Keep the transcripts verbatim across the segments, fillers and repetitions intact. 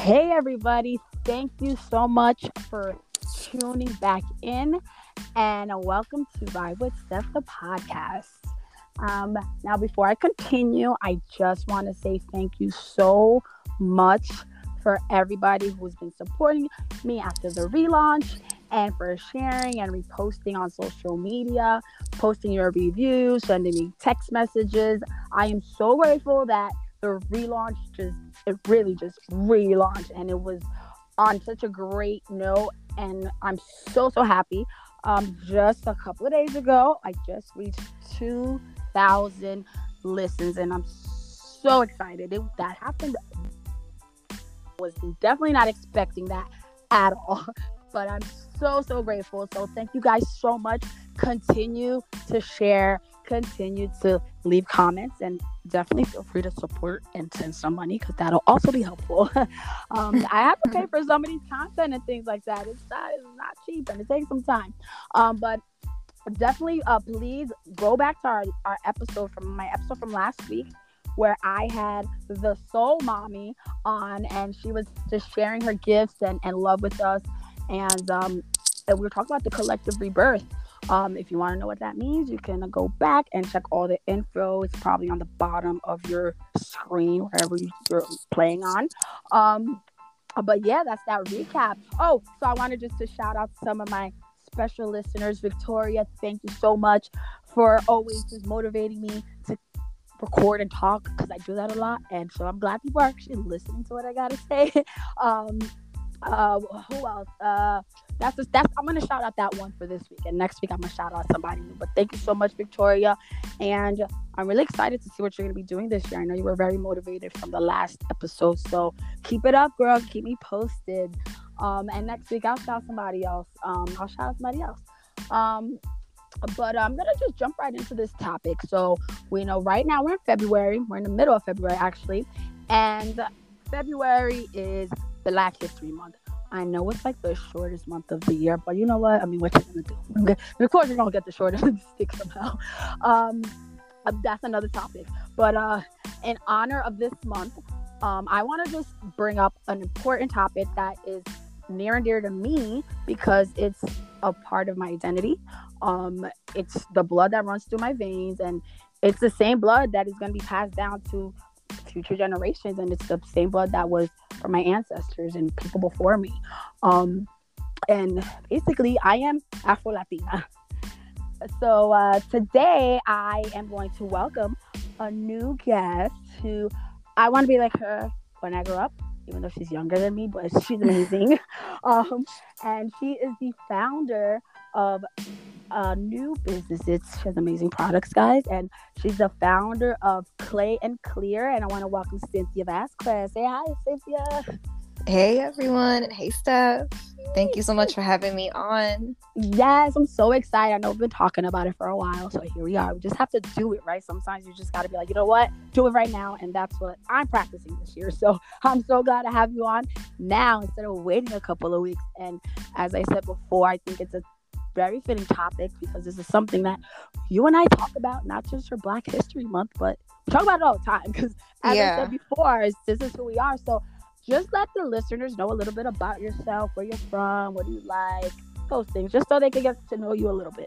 Hey, everybody. Thank you so much for tuning back in and welcome to Vibe with Steph, the podcast. Um, now, before I continue, I just want to say thank you so much for everybody who's been supporting me after the relaunch and for sharing and reposting on social media, posting your reviews, sending me text messages. I am so grateful that the relaunch just, it really just relaunched and it was on such a great note. And I'm so, so happy. Um, just a couple of days ago, I just reached two thousand listens and I'm so excited. It, that happened. Was definitely not expecting that at all, but I'm so so grateful. So thank you guys so much. Continue to share, continue to leave comments, and definitely feel free to support and send some money because that'll also be helpful. um, I have to pay for some of these content and things like that. It's not, it's not cheap and it takes some time. Um, but definitely, uh, please go back to our, our episode from my episode from last week, where I had the Soul Mommy on, and she was just sharing her gifts and, and love with us. And, um, and we were talking about the collective rebirth. Um, if you want to know what that means, you can go back and check all the info. It's probably on the bottom of your screen, wherever you're playing on. Um, but yeah, that's that recap. Oh, so I wanted just to shout out some of my special listeners. Victoria, thank you so much for always just motivating me to record and talk, because I do that a lot, and so I'm glad people are actually listening to what I gotta say. um uh who else? uh that's just that's I'm gonna shout out that one for this week, and next week I'm gonna shout out somebody new. But thank you so much, Victoria, and I'm really excited to see what you're gonna be doing this year. I know you were very motivated from the last episode, so keep it up, girl. Keep me posted. Um and next week I'll shout somebody else. um I'll shout out somebody else. um But I'm going to just jump right into this topic. So, we know right now we're in February. We're in the middle of February, actually. And February is Black History Month. I know it's like the shortest month of the year, but you know what? I mean, what you're going to do? Okay. Of course, you're going to get the shortest stick somehow. Um, that's another topic. But uh, in honor of this month, um, I want to just bring up an important topic that is near and dear to me because it's a part of my identity. Um, it's the blood that runs through my veins, and it's the same blood that is going to be passed down to future generations, and it's the same blood that was from my ancestors and people before me. Um, and basically, I am Afro-Latina. So uh, today, I am going to welcome a new guest who I want to be like her when I grow up, even though she's younger than me, but she's amazing. um, and she is the founder of uh, new businesses. She has amazing products, guys. And she's the founder of Clay and Clear. And I want to welcome Cynthia Vasquez. Say hi, Cynthia. Hey, everyone. Hey, Steph. Thank you so much for having me on. Yes, I'm so excited. I know we've been talking about it for a while, so here we are. We just have to do it, right? Sometimes you just got to be like, you know what? Do it right now, and that's what I'm practicing this year. So I'm so glad to have you on now instead of waiting a couple of weeks. And as I said before, I think it's a very fitting topic because this is something that you and I talk about, not just for Black History Month, but we talk about it all the time because, as yeah. I said before, this is who we are. So just let the listeners know a little bit about yourself, where you're from, what do you like, those things, just so they can get to know you a little bit.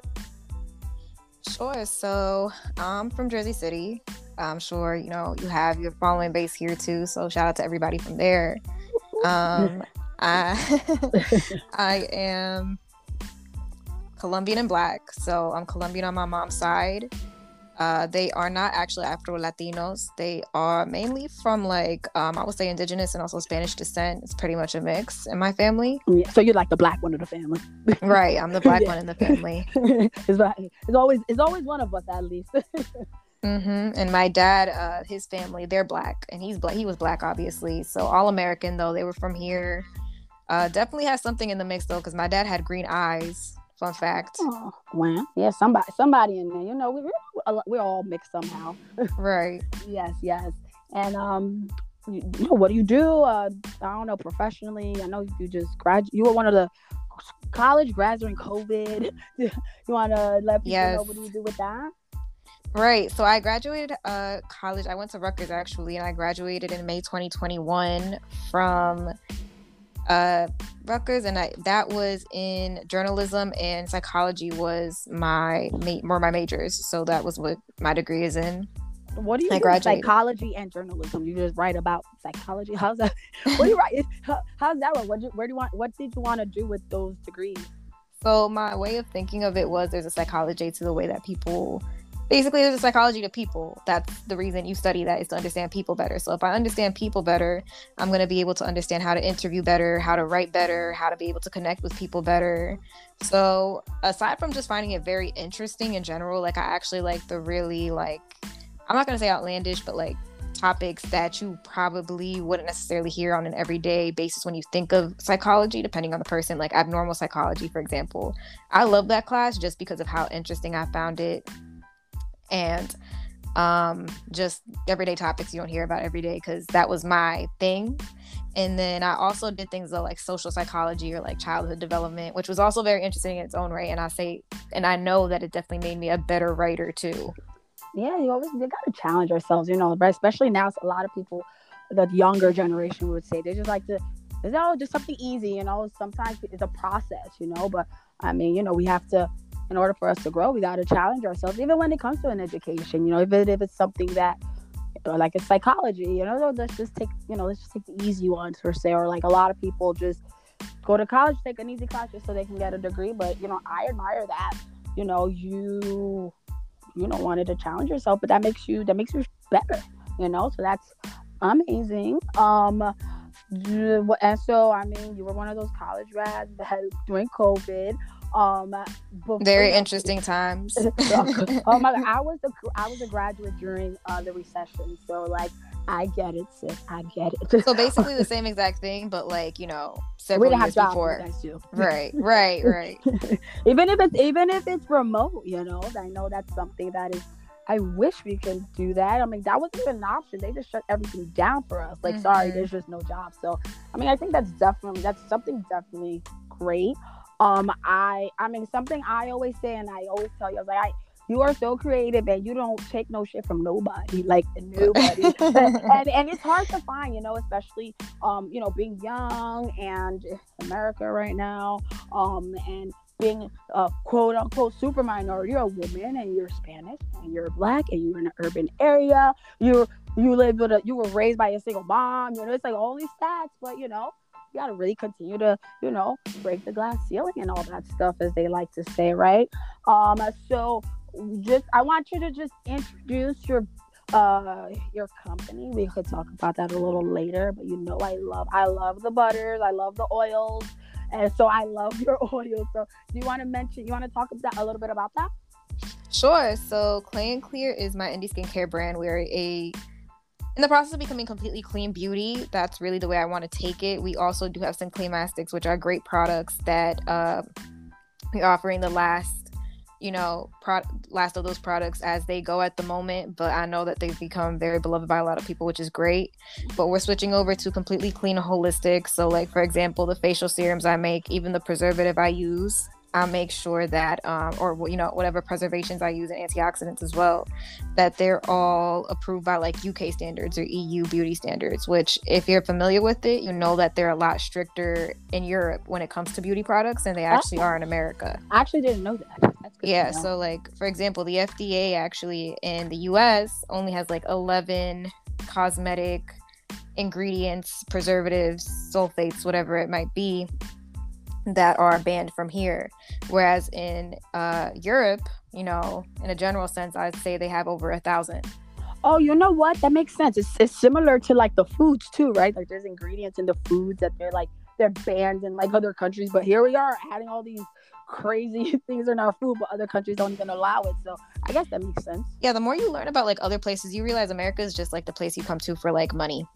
Sure. So I'm from Jersey City. I'm sure, you know, you have your following base here too. So shout out to everybody from there. Um, I, I am Colombian and Black. So I'm Colombian on my mom's side. Uh, they are not actually Afro-Latinos. They are mainly from, like, um, I would say indigenous and also Spanish descent. It's pretty much a mix in my family. Yeah, so you're like the Black one of the family. Right. I'm the Black yeah. one in the family. it's, it's, always, it's always one of us, at least. mm-hmm. And my dad, uh, his family, they're Black. And he's black. He was Black, obviously. So all American, though. They were from here. Uh, definitely has something in the mix, though, because my dad had green eyes. Fun fact. Oh, well, yeah, somebody, somebody in there. You know, we, we're, we're all mixed somehow. Right. Yes, yes. And um, you, you know, what do you do? Uh, I don't know, professionally. I know you just grad. You were one of the college grads during COVID. You want to let people yes. know what do you do with that? Right. So I graduated uh college. I went to Rutgers actually, and I graduated in May twenty twenty-one from uh Rutgers, and I that was in journalism, and psychology was my ma- were my majors. So that was what my degree is in. What do you I do? graduated. Psychology and journalism. You just write about psychology. How's that? What do you write? How, how's that one? What you, where do you want? What did you want to do with those degrees? So my way of thinking of it was there's a psychology to the way that people basically there's a psychology to people. That's the reason you study that, is to understand people better. So if I understand people better, I'm going to be able to understand how to interview better, how to write better, how to be able to connect with people better. So aside from just finding it very interesting in general, like I actually like the really like, I'm not going to say outlandish, but like topics that you probably wouldn't necessarily hear on an everyday basis when you think of psychology, depending on the person, like abnormal psychology, for example. I love that class just because of how interesting I found it. And um, just everyday topics you don't hear about every day, because that was my thing. And then I also did things like social psychology or like childhood development, which was also very interesting in its own right. And I say, and I know that it definitely made me a better writer too. Yeah, you always you gotta challenge ourselves, you know. But especially now, a lot of people, the younger generation would say, they just like to, it's all just something easy, you know. Sometimes it's a process, you know. But I mean, you know, we have to, in order for us to grow, we got to challenge ourselves, even when it comes to an education, you know, even if it's something that, you know, like it's psychology, you know, let's just take, you know, let's just take the easy ones per se, or like a lot of people just go to college, take an easy class just so they can get a degree. But, you know, I admire that, you know, you, you know, wanted to challenge yourself, but that makes you, that makes you better, you know, so that's amazing. Um, and so, I mean, you were one of those college grads that had, during COVID, Um, before, very interesting times. Oh my God, I was a I was a graduate during uh, the recession, so like I get it, sis. I get it. So basically the same exact thing, but like, you know, we several didn't years have jobs, before. you guys do. Right, right, right. even if it's even if it's remote, you know, I know that's something that is. I wish we could do that. I mean, that wasn't even an option. They just shut everything down for us. Like, mm-hmm. Sorry, there's just no job. So, I mean, I think that's definitely that's something definitely great. Um, I, I mean, something I always say, and I always tell you, I was like, I, you are so creative, and you don't take no shit from nobody, like nobody. and and it's hard to find, you know, especially, um, you know, being young and America right now, um, and being a quote unquote super minority. You're a woman, and you're Spanish, and you're Black, and you're in an urban area. You you live with a, you were raised by a single mom. You know, it's like all these stats, but you know. You got to really continue to, you know, break the glass ceiling and all that stuff, as they like to say, right? Um, so just, I want you to just introduce your, uh, your company. We could talk about that a little later, but you know, I love, I love the butters. I love the oils. And so I love your oils. So do you want to mention, you want to talk about a little bit about that? Sure. So Clay and Clear is my indie skincare brand. We're a in the process of becoming completely clean beauty. That's really the way I want to take it. We also do have some Claymastics, which are great products that uh, we're offering the last, you know, pro- last of those products as they go at the moment. But I know that they've become very beloved by a lot of people, which is great. But we're switching over to completely clean and holistic. So, like, for example, the facial serums I make, even the preservative I use, I make sure that, um, or, you know, whatever preservations I use and antioxidants as well, that they're all approved by like U K standards or E U beauty standards, which if you're familiar with it, you know that they're a lot stricter in Europe when it comes to beauty products than they actually are in America. I actually didn't know that. That's good yeah. to know. So like, for example, the F D A actually in the U S only has like eleven cosmetic ingredients, preservatives, sulfates, whatever it might be, that are banned from here, whereas in uh Europe, you know, in a general sense, I'd say they have over a thousand. Oh, you know what? That makes sense. It's, it's similar to like the foods too, right? Like there's ingredients in the foods that they're like they're banned in like other countries, but here we are adding all these crazy things in our food, but other countries don't even allow it. So I guess that makes sense. Yeah, the more you learn about like other places, you realize America is just like the place you come to for like money.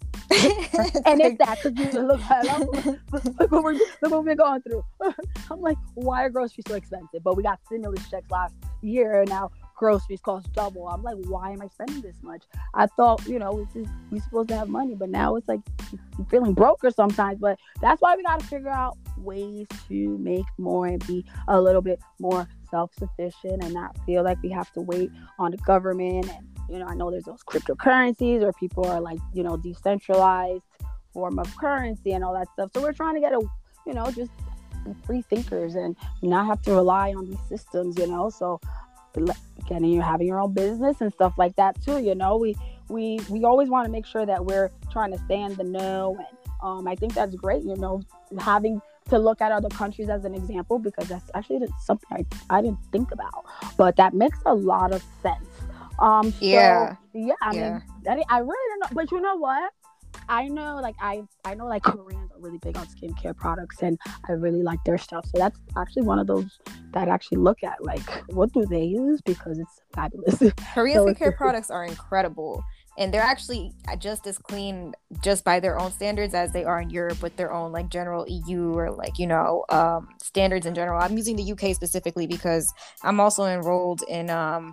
And it's that because you look, look, what we're, look what we're going through. I'm like, why are groceries so expensive? But we got stimulus checks last year, and now groceries cost double. I'm like, why am I spending this much? I thought, you know, it's just, we're supposed to have money, but now it's like you're feeling broker sometimes. But that's why we got to figure out ways to make more and be a little bit more self-sufficient and not feel like we have to wait on the government. And, you know, I know there's those cryptocurrencies or people are like, you know, decentralized form of currency and all that stuff. So we're trying to get a, you know, just free thinkers and not have to rely on these systems, you know. So getting you having your own business and stuff like that too, you know, we we we always want to make sure that we're trying to stay in the know. And um I think that's great, you know, having to look at other countries as an example, because that's actually something I, I didn't think about, but that makes a lot of sense. Um so, yeah yeah I yeah. mean that, I really don't know, but you know what, I know, like, I, I know, like, Koreans are really big on skincare products, and I really like their stuff. So that's actually one of those that I actually look at, like, what do they use? Because it's fabulous. Korean so skincare products are incredible. And they're actually just as clean, just by their own standards, as they are in Europe with their own, like, general E U or, like, you know, um, standards in general. I'm using the U K specifically because I'm also enrolled in um,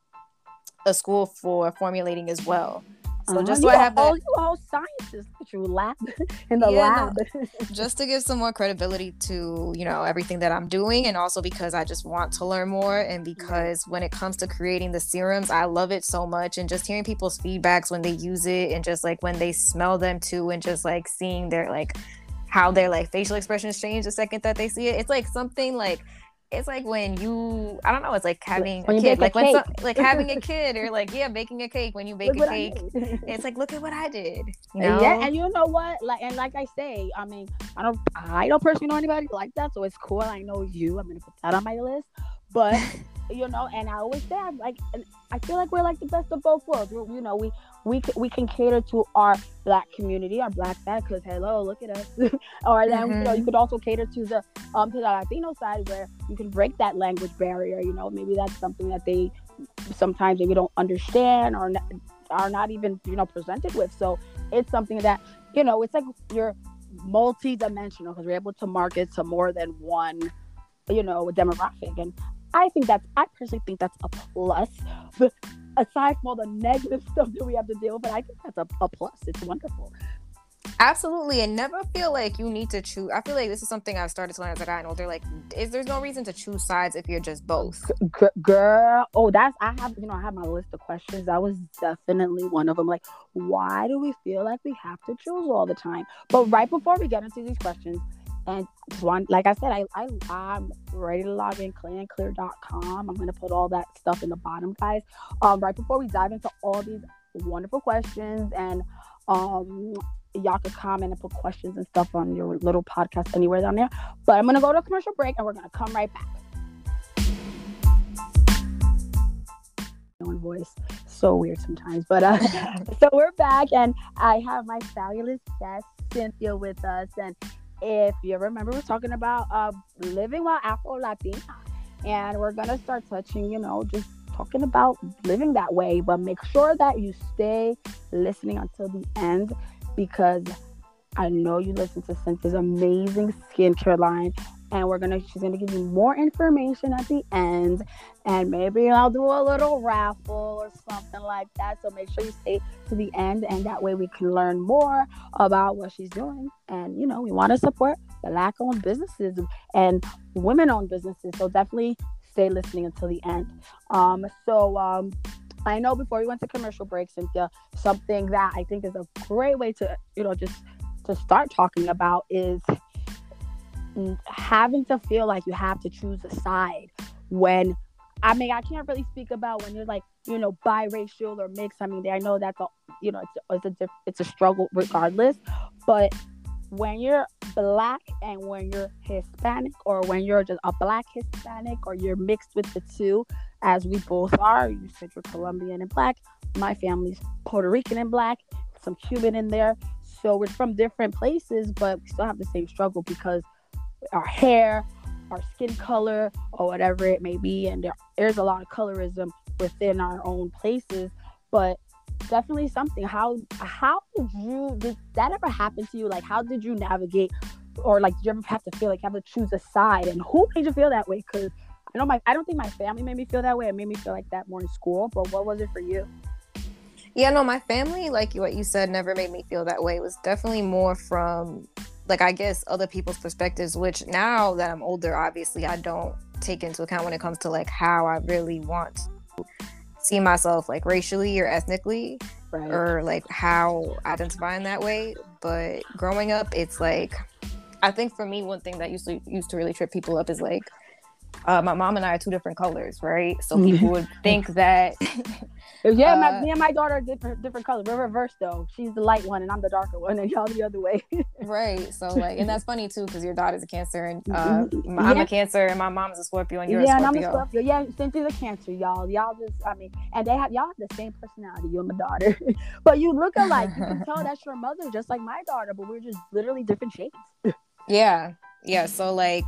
a school for formulating as well. So just uh, so I have all, that, you all scientists, you lab in the yeah, lab, no, just to give some more credibility to, you know, everything that I'm doing, and also because I just want to learn more, and because when it comes to creating the serums, I love it so much, and just hearing people's feedbacks when they use it, and just like when they smell them too, and just like seeing their like how their like facial expressions change the second that they see it. It's like something like. It's like when you, I don't know, it's like having when a you kid, bake like a when, cake. some, like having a kid, or like, yeah, baking a cake. When you bake Look a cake, it's like, look at what I did. You know? Yeah, and you know what? Like, and like I say, I mean, I don't, I don't personally know anybody like that, so it's cool. I know you. I'm gonna put that on my list. But you know, and I always say, I'm like, and I feel like we're like the best of both worlds. We're, you know, we we we can cater to our Black community, our Black side, because hello, look at us. Or then mm-hmm. you know, you could also cater to the um to the Latino side, where you can break that language barrier. You know, maybe that's something that they sometimes maybe don't understand or not, are not even, you know, presented with. So it's something that, you know, it's like you're multi-dimensional because we're able to market to more than one, you know, demographic. And I think that's, I personally think that's a plus. But aside from all the negative stuff that we have to deal with, I think that's a, a plus. It's wonderful. Absolutely. And never feel like you need to choose. I feel like this is something I've started to learn as I got older. Like, is there's no reason to choose sides if you're just both. G- girl, oh, that's, I have, you know, I have my list of questions. That was definitely one of them. Like, why do we feel like we have to choose all the time? But right before we get into these questions, and just one, like I said, I, I, I'm ready to log in, clean clear dot com. I'm going to put all that stuff in the bottom, guys. Um, right before we dive into all these wonderful questions, and um, y'all could comment and put questions and stuff on your little podcast anywhere down there. But I'm going to go to a commercial break, and we're going to come right back. Own voice, so weird sometimes. But uh, so we're back, and I have my fabulous guest, Cynthia, with us. And if you remember, we're talking about uh, living while Afro-Latina. And we're going to start touching, you know, just talking about living that way. But make sure that you stay listening until the end, because I know you listen to Cynthia's amazing skincare line, and we're gonna she's gonna give you more information at the end, and maybe I'll do a little raffle or something like that. So make sure you stay to the end, and that way we can learn more about what she's doing. And you know, we want to support Black-owned businesses and women-owned businesses, so definitely stay listening until the end. Um, so um. I know before we went to commercial break, Cynthia, something that I think is a great way to, you know, just to start talking about is having to feel like you have to choose a side when, I mean, I can't really speak about when you're like, you know, biracial or mixed. I mean, I know that's a, you know, it's, it's a, it's a struggle regardless, but when you're Black and when you're Hispanic, or when you're just a Black Hispanic, or you're mixed with the two, as we both are. You said you're Colombian and Black. My family's Puerto Rican and Black, some Cuban in there. So we're from different places, but we still have the same struggle because our hair, our skin color, or whatever it may be, and there, there's a lot of colorism within our own places. But definitely something. How how did you did that ever happen to you? Like, how did you navigate, or like, did you ever have to feel like you have to choose a side, and who made you feel that way? Because I know my I don't think my family made me feel that way. It made me feel like that more in school. But what was it for you? Yeah, no, my family, like what you said, never made me feel that way. It was definitely more from, like, I guess other people's perspectives, which now that I'm older, obviously I don't take into account when it comes to like how I really want to see myself, like racially or ethnically, right. or like how I identify in that way. But growing up, it's like, I think for me, one thing that used to used to really trip people up is like, uh, my mom and I are two different colors, right? So people would think that. Yeah, uh, my, me and my daughter are different, different colors. We're reversed though. She's the light one and I'm the darker one, and y'all the other way. Right. So like, and that's funny too, because your daughter's a Cancer and uh, I'm yeah. a Cancer, and my mom's a Scorpio, and you're yeah, a Scorpio. Yeah, and I'm a Scorpio. Yeah, Cynthia's a Cancer, y'all. Y'all just, I mean, and they have y'all have the same personality. You and my daughter, but you look alike. You can tell that's your mother, just like my daughter. But we're just literally different shades. Yeah, yeah. So like,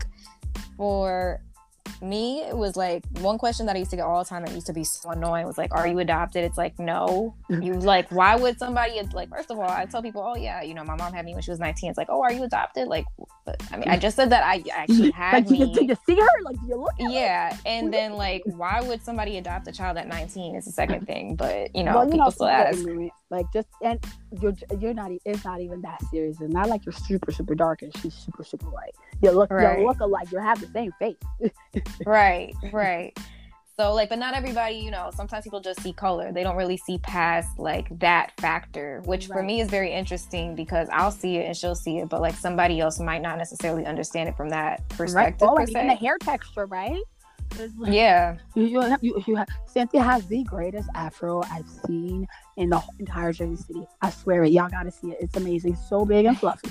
for me, it was like one question that I used to get all the time that used to be so annoying was like, are you adopted? It's like, no. You like, why would somebody, like, first of all, I tell people, oh yeah, you know, my mom had me when she was nineteen. It's like, oh, are you adopted? Like, but, I mean, I just said that I actually had like, me. Do you, do you see her? Like, do you look at yeah her? And then like, why would somebody adopt a child at nineteen is the second thing. But you know, well, you people know, still ask. Like, just, and you're you're not, it's not even that serious. It's not like you're super super dark and she's super super white. You look right. you look alike. You have the same face. Right. Right. So like, but not everybody, you know, sometimes people just see color. They don't really see past like that factor, which right. for me is very interesting because I'll see it and she'll see it, but like somebody else might not necessarily understand it from that perspective. Right. Oh, per like se. Even the hair texture, right? Like, yeah. You, you have, you, you have, Cynthia has the greatest afro I've seen in the entire Jersey City. I swear it. Y'all gotta see it. It's amazing. So big and fluffy.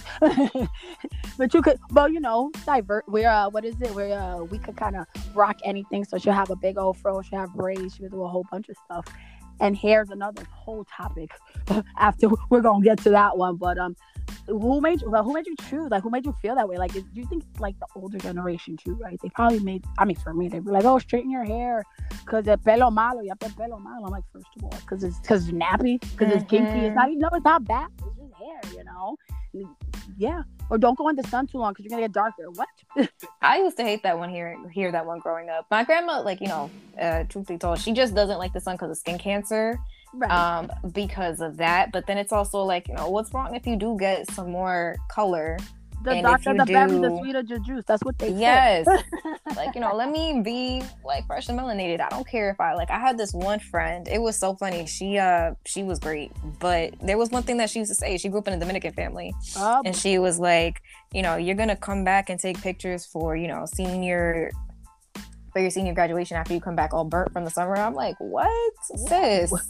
But you could, well, you know, divert. We're, uh, what is it? We're, uh, we could kind of rock anything. So she'll have a big old fro. She'll have braids. She'll do a whole bunch of stuff. And hair's another whole topic. After we're gonna get to that one, but um. Who made you? Well, who made you choose? Like, who made you feel that way? Like, is, do you think like the older generation too? Right? They probably made. I mean, for me, they were like, "Oh, straighten your hair, cause the pelo malo, ya te pelo malo." I'm like, first of all, cause it's cause it's nappy, cause mm-hmm. it's kinky. It's not even. No, it's not bad. It's just hair, you know. And, yeah. Or don't go in the sun too long, cause you're gonna get darker. What? I used to hate that one. Hear hear that one growing up. My grandma, like you know, uh, truth be told, she just doesn't like the sun because of skin cancer. Right. Um, because of that, but then it's also like, you know, what's wrong if you do get some more color? The darker the do... berry, the sweeter the juice. That's what they yes. say. Yes. Like, you know, let me be like fresh and melanated. I don't care if I like. I had this one friend. It was so funny. She uh she was great, but there was one thing that she used to say. She grew up in a Dominican family, oh. and she was like, you know, you're gonna come back and take pictures for, you know, senior. For your senior graduation after you come back all burnt from the summer. I'm like, what, sis? what,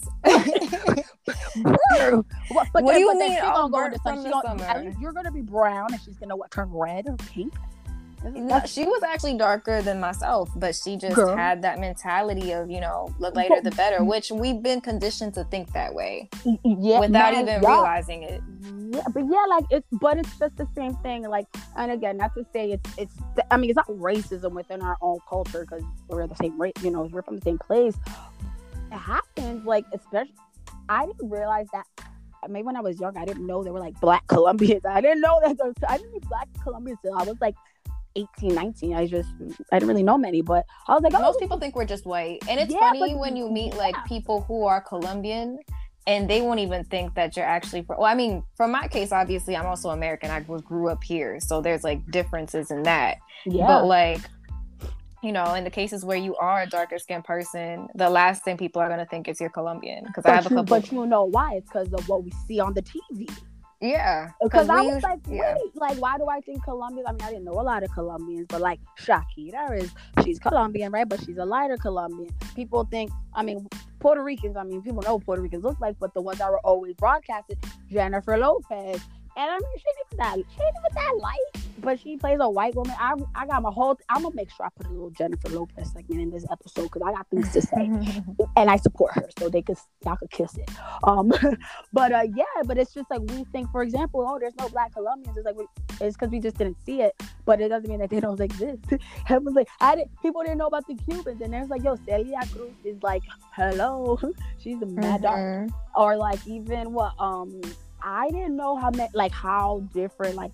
what, what then, do you mean all go burnt from the gonna, summer? You're gonna be brown and she's gonna what, turn red or pink? No, she was actually darker than myself, but she just Girl. had that mentality of, you know, the lighter the better, which we've been conditioned to think that way, yeah, without man, even yeah. realizing it. Yeah, but yeah, like it's, but it's just the same thing. Like, and again, not to say it's, it's. I mean, it's not racism within our own culture because we're the same race. You know, we're from the same place. It happens, like especially. I didn't realize that. Maybe when I was young, I didn't know they were like Black Colombians. I didn't know that. There was, I didn't see Black Colombians until I was like eighteen, nineteen. I just, I didn't really know many, but I was like, oh, most people think we're just white, and it's yeah, funny but, when you meet like yeah. people who are Colombian. And they won't even think that you're actually from, well, I mean, for my case, obviously, I'm also American. I was, grew up here. So there's like differences in that. Yeah. But like, you know, in the cases where you are a darker skinned person, the last thing people are going to think is you're Colombian. Because I have you, a couple. But you know why? It's because of what we see on the T V. Yeah. Because I was like, wait, yeah. like, why do I think Colombians? I mean, I didn't know a lot of Colombians, but like Shakira is, she's Colombian, right? But she's a lighter Colombian. People think, I mean, Puerto Ricans, I mean, people know what Puerto Ricans look like, but the ones that were always broadcasted, Jennifer Lopez. And I mean, she ain't even that, she ain't even that light, but she plays a white woman. I I got my whole, I'm gonna make sure I put a little Jennifer Lopez segment in this episode because I got things to say, and I support her, so they could, y'all could kiss it. Um, but uh, yeah, but it's just like we think, for example, oh, there's no Black Colombians. It's like we, it's because we just didn't see it, but it doesn't mean that they don't exist. I was like, I didn't, people didn't know about the Cubans, and there's like, yo, Celia Cruz is like, hello, she's a mad mm-hmm. dark, or like even what um. I didn't know how many, like how different, like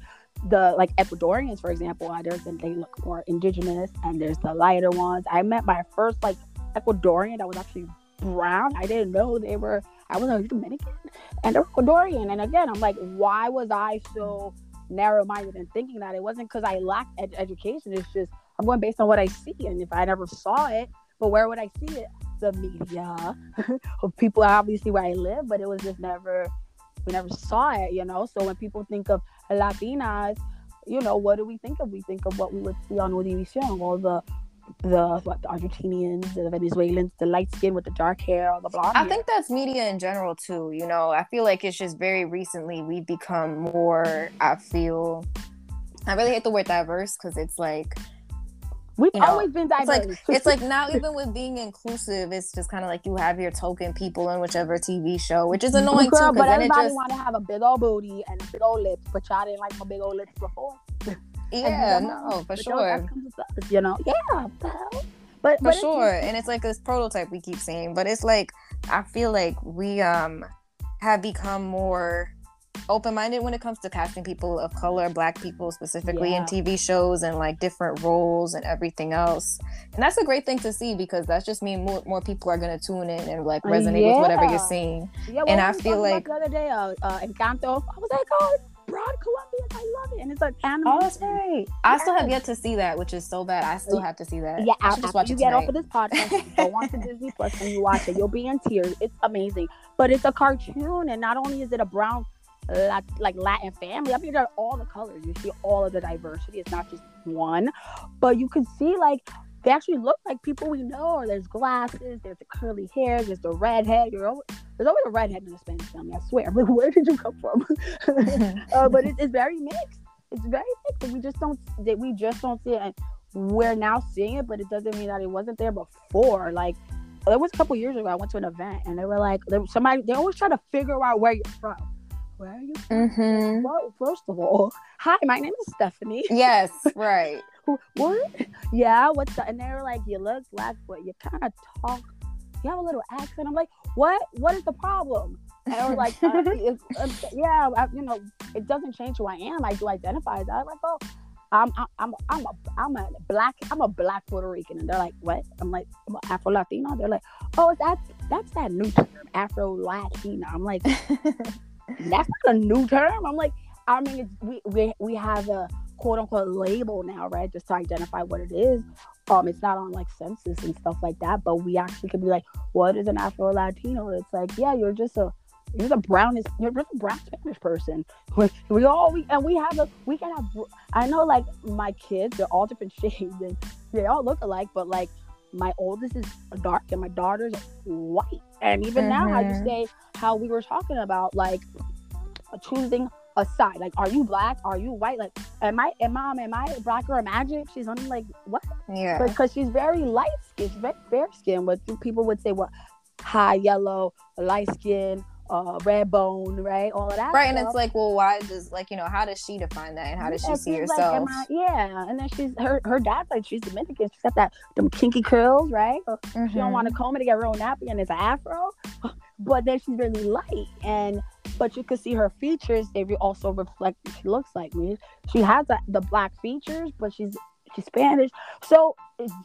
the like Ecuadorians, for example, uh, there's the, they look more indigenous, and there's the lighter ones. I met my first like Ecuadorian that was actually brown. I didn't know they were. I was like, Dominican and they're Ecuadorian. And again, I'm like, why was I so narrow-minded in thinking that? It wasn't because I lacked ed- education. It's just I'm going based on what I see, and if I never saw it, but where would I see it? The media of people, obviously where I live, but it was just never. We never saw it, you know. So when people think of Latinas, you know, what do we think of? We think of what we would see on Univision, all the the what the Argentinians, the Venezuelans, the light skin with the dark hair, or the blonde I hair. think that's media in general too. You know, I feel like it's just very recently we've become more. I feel I really hate the word diverse because it's like we've you know, always been diverse. It's like it's like now even with being inclusive, it's just kind of like you have your token people in whichever T V show, which is annoying Girl, too. But then everybody it just want to have a big old booty and a big old lips, but y'all didn't like my big old lips before. Yeah, no, for but sure. Us, you know, yeah, but for but sure. And it's like this prototype we keep seeing, but it's like I feel like we um have become more open-minded when it comes to casting people of color, Black people specifically yeah. in T V shows and like different roles and everything else. And that's a great thing to see because that's just mean more, more people are going to tune in and like resonate yeah. with whatever you're seeing. Yeah, and I feel like the other day, uh, uh, Encanto, I was like, oh, Broad Colombian, I love it, and it's like anime. Oh, that's right. Yeah. I still have yet to see that, which is so bad. I still have to see that. Yeah, I after just watch you it get tonight. off of this podcast, go on to Disney Plus and you watch it. You'll be in tears. It's amazing, but it's a cartoon, and not only is it a brown. Like, like Latin family. I mean, there are all the colors. You see all of the diversity. It's not just one, but you can see like they actually look like people we know. There's glasses. There's the curly hair. There's the redhead. You're always, there's always a redhead in the Spanish family. I swear. I'm like, where did you come from? uh, but it, it's very mixed. It's very mixed. And we just don't. That we just don't see it. And we're now seeing it, but it doesn't mean that it wasn't there before. Like. There was a couple years ago. I went to an event and they were like, there was somebody. They always try to figure out where you're from. Where are you from? Mm-hmm. Well, first of all, hi, my name is Stephanie. Yes, right. What? Yeah, what's that? And they were like, you look Black, but you kind of talk, you have a little accent. I'm like, what? What is the problem? And they were like, uh, it, uh, yeah, I, you know, it doesn't change who I am. I do identify as that. I'm like, oh, I'm, I'm, I'm a, I'm a Black, I'm a Black Puerto Rican. And they're like, what? I'm like, I'm Afro Latino. They're like, oh, is that, that's that new term, Afro Latina. I'm like, that's not a new term. I'm like, I mean, it's, we, we we have a quote unquote label now, right? Just to identify what it is. Um, it's not on like census and stuff like that, but we actually could be like, what is an Afro Latino? It's like, yeah, you're just a you're the brownest, you're just a brown Spanish person. We, we all we and we have a we can have. I know, like my kids, they're all different shades and they all look alike, but like my oldest is dark and my daughter's white. And even mm-hmm. now, how you say how we were talking about like choosing a side, like are you Black, are you white, like am I am mom am I Black or Magic? She's only like what? Yeah, because she's very light skinned, she's very fair skinned. But people would say what, high yellow, light skin, uh red bone, right? All of that, right? stuff. And it's like, well, why does like you know how does she define that and how does yeah, she see like, herself? I, yeah, and then she's her her dad's like she's Dominican. She's got that them kinky curls, right? Mm-hmm. She don't want to comb it to get real nappy, and it's an afro. But then she's really light, and but you can see her features. They also reflect what she looks like. Me, she has a, the Black features, but she's she's Spanish. So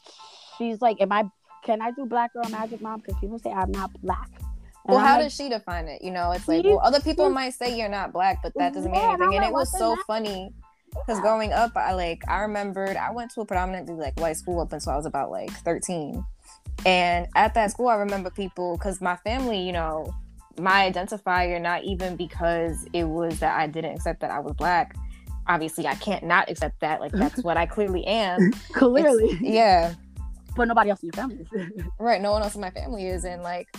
she's like, am I? Can I do Black Girl Magic, Mom? Because people say I'm not Black. And well, I'm how like, does she define it? You know, it's like, well, other people might say you're not Black, but that doesn't mean yeah, anything. And like, it was so that? funny because growing up, I like I remembered I went to a predominantly like white school up until I was about like thirteen. And at that school, I remember people, because my family, you know, my identifier, not even because it was that I didn't accept that I was Black. Obviously, I can't not accept that. Like, that's what I clearly am. Clearly. It's, yeah. But nobody else in your family is. Right. No one else in my family is. And, like,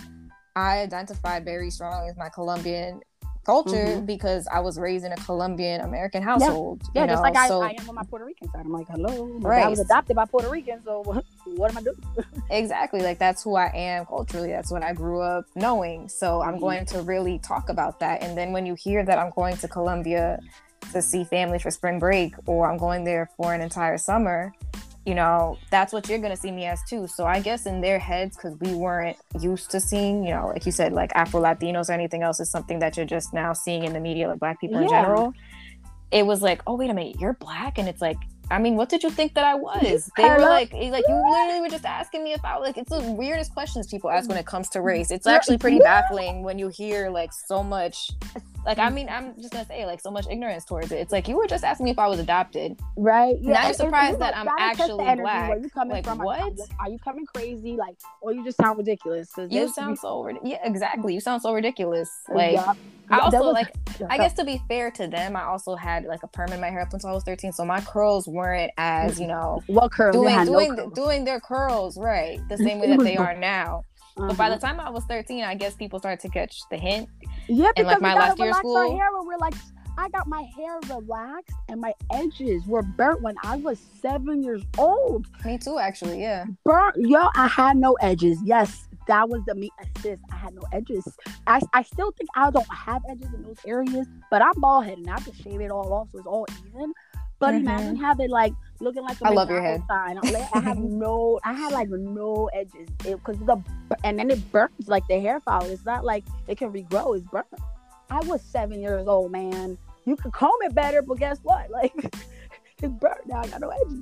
I identify very strongly as my Colombian culture mm-hmm. because I was raised in a Colombian American household. Yeah, yeah you just know? like I, so, I am with my Puerto Rican side. I'm like, hello, my right. dad was adopted by Puerto Rican, so what, what am I doing? Exactly, like that's who I am culturally. That's what I grew up knowing. So I'm mm-hmm. going to really talk about that. And then when you hear that I'm going to Colombia to see family for spring break, or I'm going there for an entire summer, you know, that's what you're going to see me as too. So I guess in their heads, because we weren't used to seeing, you know, like you said, like Afro Latinos or anything else is something that you're just now seeing in the media, like Black people yeah. in general. it was like, oh wait a minute, you're black, and it's like, I mean, what did you think that I was? They were like, like you literally were just asking me if I like. It's the weirdest questions people ask when it comes to race. It's actually pretty baffling when you hear like so much. Like, I mean, I'm just gonna say like so much ignorance towards it. It's like you were just asking me if I was adopted, right? Yeah. Now you're surprised that I'm actually black. Where you coming like, from? What? Like, are you coming crazy? Like, or you just sound ridiculous? You sound so yeah, exactly. You sound so ridiculous. Like, yeah. I also was, like. I guess to be fair to them, I also had like a perm in my hair up until I was thirteen, so my curls weren't as, you know, what curls? Doing doing, no curls. doing their curls right the same way that they are now. Uh-huh. But by the time I was thirteen, I guess people started to catch the hint. Yeah, because and, like, we my gotta last year relax school, our hair when we're like, I got my hair relaxed and my edges were burnt when I was seven years old. Me too, actually. Yeah, burnt. Yo, I had no edges. Yes. That was the me assist. I had no edges. I, I still think I don't have edges in those areas, but I'm bald headed and I just shave it all off so it's all even. But mm-hmm. imagine having like looking like a I love your head. Sign. I have no, I had like no edges because the and then it burns like the hair follicle. It's not like it can regrow. It's burnt. I was seven years old, man. You could comb it better, but guess what? Like it's burnt now. I got no edges.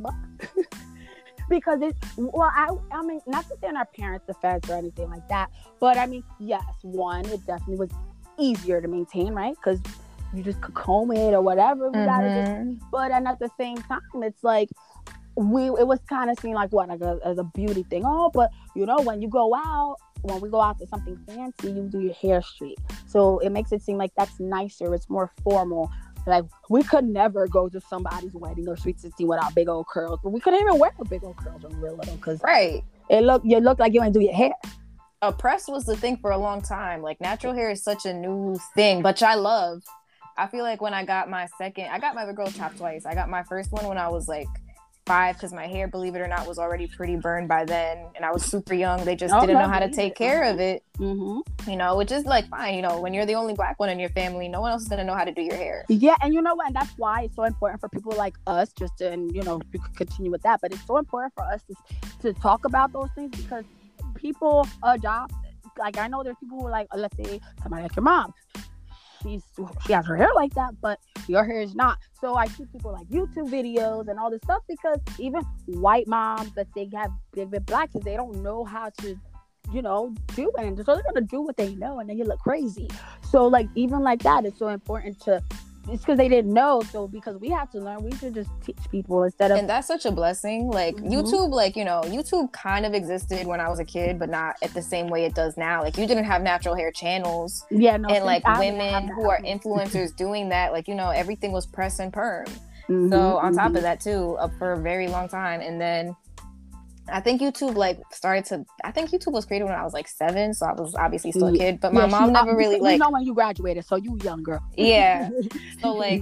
Because it, well, I, I mean, not to say in our parents' defense or anything like that, but I mean, yes, one, it definitely was easier to maintain, right? Because you just could comb it or whatever. We mm-hmm. gotta just, but and at the same time, it's like we, it was kind of seen like what, like a, as a beauty thing. Oh, but you know, when you go out, when we go out to something fancy, you do your hair straight, so it makes it seem like that's nicer. It's more formal. Like, we could never go to somebody's wedding or sweet sixteen without big old curls, but we couldn't even wear big old curls when we were little because right, it look you look like you ain't do your hair. A press was the thing for a long time. Like, natural hair is such a new thing, which I love. I feel like when I got my second, I got my girl chopped twice. I got my first one when I was like five because my hair, believe it or not, was already pretty burned by then, and I was super young. They just oh, didn't know how to take care of it. Mm-hmm. You know, which is like fine. You know, when you're the only black one in your family, no one else is gonna know how to do your hair. Yeah, and you know what? And that's why it's so important for people like us, just to, and you know, you could continue with that. But it's so important for us to, to talk about those things because people adopt. Like, I know there's people who are like, let's say somebody like your mom. She's she has her hair like that, but your hair is not. So I see people like YouTube videos and all this stuff because even white moms that they have big big black kids, they don't know how to, you know, do it. So they're gonna do what they know, and then you look crazy. So like even like that, it's so important to. It's because they didn't know. So because we have to learn, we should just teach people instead of. And that's such a blessing. Like mm-hmm. YouTube, like, you know, YouTube kind of existed when I was a kid, but not at the same way it does now. Like, you didn't have natural hair channels. Yeah, no. And like women who are influencers doing that, like, you know, everything was press and perm. Mm-hmm, so on mm-hmm. top of that too, uh, for a very long time, and then. I think YouTube like started to. I think YouTube was created when I was like seven, so I was obviously still a kid. But my yeah, mom never really like. You know when you graduated, so you young girl. Yeah. So like,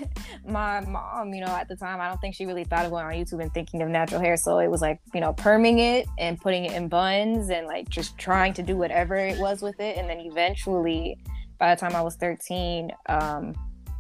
my mom, you know, at the time, I don't think she really thought of going on YouTube and thinking of natural hair. So it was like, you know, perming it and putting it in buns and like just trying to do whatever it was with it. And then eventually, by the time I was thirteen, um,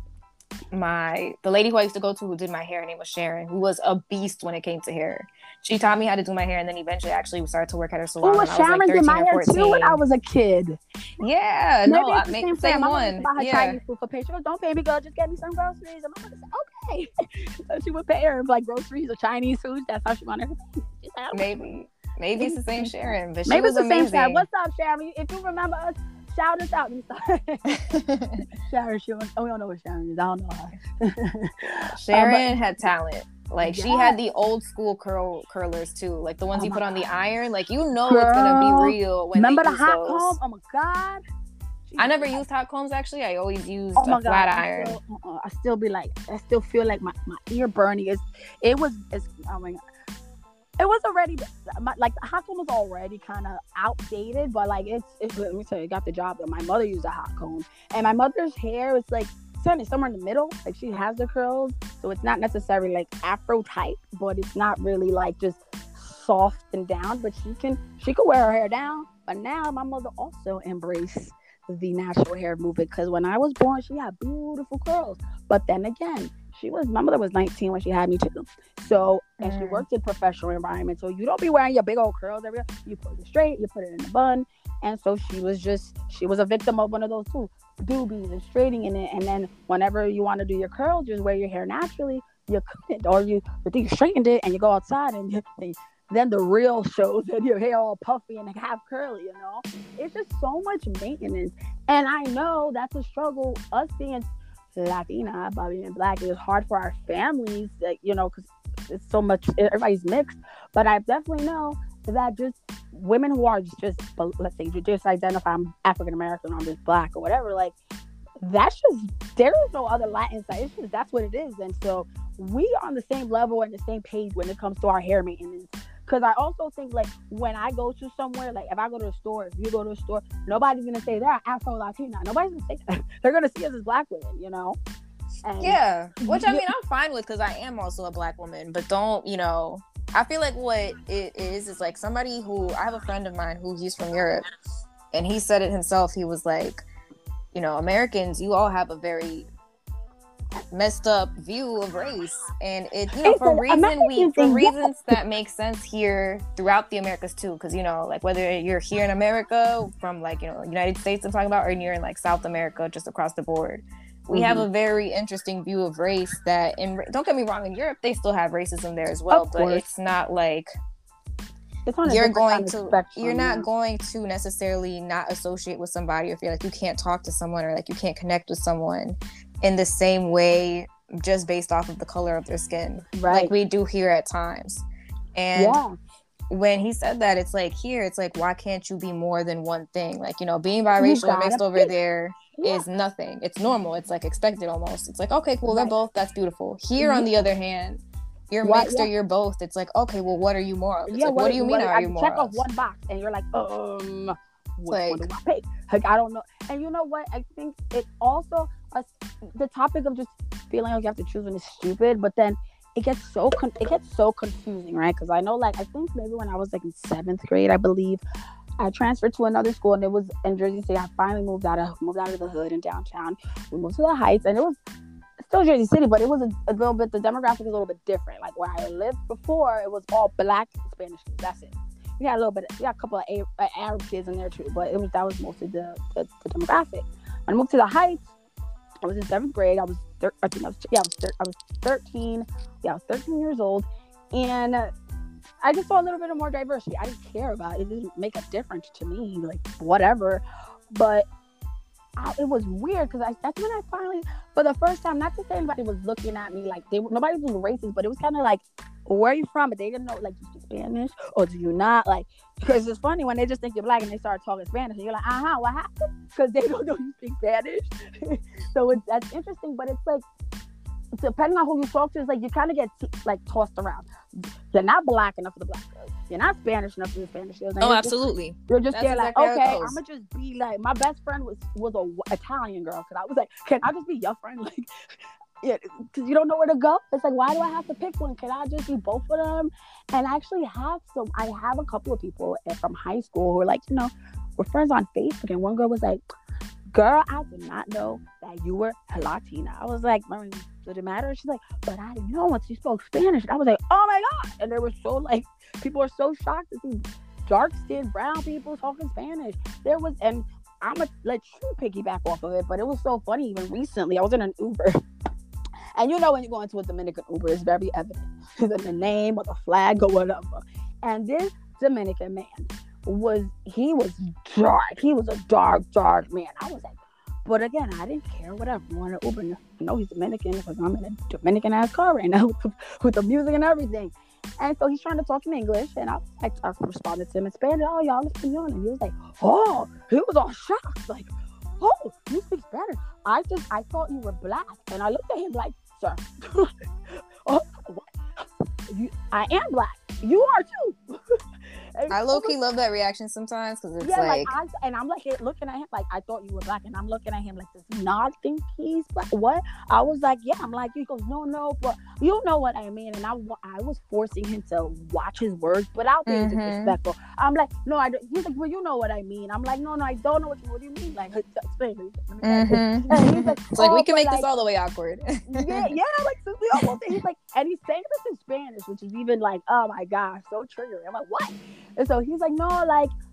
my the lady who I used to go to who did my hair, her name was Sharon, who was a beast when it came to hair. She taught me how to do my hair, and then eventually actually started to work at her salon. Oh, was Sharon like did my hair too when I was a kid. Yeah, Maybe no, it's the I same, make, same one. Her yeah. Chinese food for pay. She goes, "Don't pay me, girl. Just get me some groceries." And I'm like, "Okay." So she would pay her like groceries or Chinese food. That's how she wanted her. She said, maybe, maybe it's the same Sharon, but she maybe was it's the amazing. Same Sharon. What's up, Sharon? If you remember us. Shout us out. Sharon, Sharon. Oh, we don't know what Sharon is. I don't know her. Sharon uh, had talent. Like, yes. She had the old school curl curlers too, like the ones oh you put on the iron. Like, you know, Girl, it's gonna be real when remember they the hot those. comb? Oh my god! Jesus. I never used hot combs actually. I always used oh a flat god. iron. I still, uh-uh. I still be like, I still feel like my, my ear burning. Is it was it's, I mean, it was already my, like the hot comb was already kind of outdated, but like it's, it's let me tell you, it got the job done. My mother used a hot comb, and my mother's hair is like somewhere in the middle. Like, she has the curls, so it's not necessarily like Afro type, but it's not really like just soft and down. But she can she could wear her hair down. But now my mother also embraced the natural hair movement because when I was born, she had beautiful curls. But then again, she was my mother was nineteen when she had me too. So and mm. she worked in professional environment. So you don't be wearing your big old curls everywhere. You put it straight, you put it in a bun. And so she was just, she was a victim of one of those too, doobies and straightening it. And then whenever you want to do your curls, just wear your hair naturally, you couldn't, or you, you straightened it and you go outside and you, then the real shows and your hair all puffy and half curly, you know? It's just so much maintenance. And I know that's a struggle, us being Latina, by being Black, it's hard for our families, that, you know, because it's so much, everybody's mixed. But I definitely know that just women who are just, just let's say, just identify I'm African American or I'm just Black or whatever, like, that's just, there is no other Latin side. It's just, that's what it is. And so we are on the same level and the same page when it comes to our hair maintenance. Because I also think, like, when I go to somewhere, like, if I go to a store, if you go to a store, nobody's going to say they're Afro-Latina. Nobody's going to say that. They're going to see us as Black women, you know? And yeah. Which, I mean, I'm fine with, because I am also a Black woman. But don't, you know, I feel like what it is is, like, somebody who, I have a friend of mine who he's from Europe. And he said it himself. He was like, you know, Americans, you all have a very messed up view of race, and it, you know, for reason we for reasons that make sense here throughout the Americas too, because, you know, like, whether you're here in America from, like, you know, United States I'm talking about, or you're in, like, South America, just across the board, we mm-hmm. have a very interesting view of race that, in don't get me wrong, in Europe they still have racism there as well, but it's not like it's you're going to spectrum, you're not yeah. going to necessarily not associate with somebody, or feel like you can't talk to someone, or like you can't connect with someone in the same way just based off of the color of their skin, right? Like we do here at times. And yeah. when he said that, it's like, here it's like, why can't you be more than one thing? Like, you know, being biracial or mixed over there yeah. is nothing. It's normal. It's like expected almost. It's like, okay, cool, right. they're both, that's beautiful. Here, yeah. on the other hand, you're what, mixed yeah. or you're both. It's like, okay, well, what are you more of? It's yeah, like, what, what do you mean, what, are I you more check of? Off one box and you're like, um Like, what do I pick? Like, I don't know. And you know what? I think it also, uh, the topic of just feeling like you have to choose one is stupid, but then it gets so con- it gets so confusing, right? Because I know, like, I think maybe when I was like in seventh grade, I believe, I transferred to another school, and it was in Jersey City. I finally moved out of moved out of the hood in downtown. We moved to the Heights, and it was still Jersey City, but it was a, a little bit, the demographic was a little bit different. Like, where I lived before, it was all Black Spanish kids. That's it. We had a little bit, we had a couple of a- uh, Arab kids in there too, but it was that was mostly the, the, the demographic. When I moved to the Heights, I was in seventh grade. I was, thir- I think I was, yeah, I was, thir- I was thirteen. Yeah, I was thirteen years old, and uh, I just saw a little bit of more diversity. I didn't care about it; it didn't make a difference to me, like whatever. But I, it was weird because I that's when I finally, for the first time, not to say anybody was looking at me like they nobody was being racist, but it was kind of like, where are you from? But they didn't know, like, do you speak Spanish or do you not? Like, because it's funny when they just think you're Black and they start talking Spanish and you're like, uh-huh, what happened? Because they don't know you speak Spanish. So it's, that's interesting, but it's like, depending on who you talk to, it's like you kind of get t- like tossed around. You're not Black enough for the Black girls. You're not Spanish enough for the Spanish girls. Oh, you're absolutely. Just, you're just there exactly like, okay, I'm gonna just be like, my best friend was was a Italian girl, because I was like, can I just be your friend? Like, yeah, because you don't know where to go. It's like, why do I have to pick one? Can I just be both of them? And I actually have some. I have a couple of people from high school who are like, you know, we're friends on Facebook, and one girl was like, girl, I did not know that you were Latina. I was like, does it matter? She's like, but I didn't know once you spoke Spanish. And I was like, oh my God. And they were so like, people are so shocked to see dark-skinned brown people talking Spanish. There was, and I'm going to let you piggyback off of it, but it was so funny. Even recently, I was in an Uber. And you know when you go into a Dominican Uber, it's very evident. The name or the flag or whatever. And this Dominican man was, he was dark. He was a dark, dark man. I was like, but again, I didn't care, whatever. I wanted to Uber. You know he's Dominican because I'm in a Dominican-ass car right now with the, with the music and everything. And so he's trying to talk in English, and I, I, I responded to him in Spanish. Oh, y'all Espanol. And he was like, oh, he was all shocked. Like, oh, you speak Spanish. I just, I thought you were Black. And I looked at him like, sir, oh, what? You, I am Black. You are too. I low-key love that reaction sometimes, because it's yeah, like, like I, and I'm like looking at him like, I thought you were Black, and I'm looking at him like, does he not think he's Black? What? I was like, yeah. I'm like, he goes, no, no, but you know what I mean. And I, I was forcing him to watch his words, but without being mm-hmm. disrespectful. I'm like, no, I don't. He's like, well, you know what I mean. I'm like, no, no, I don't know what you. What do you mean? Like, explain. Mm-hmm. And he's like, it's oh, like we can make like, this all the way awkward. yeah, yeah, like so we almost. He's like, and he's saying this in Spanish, which is even like, oh my gosh, so triggering. I'm like, what? And so he's like, no, like,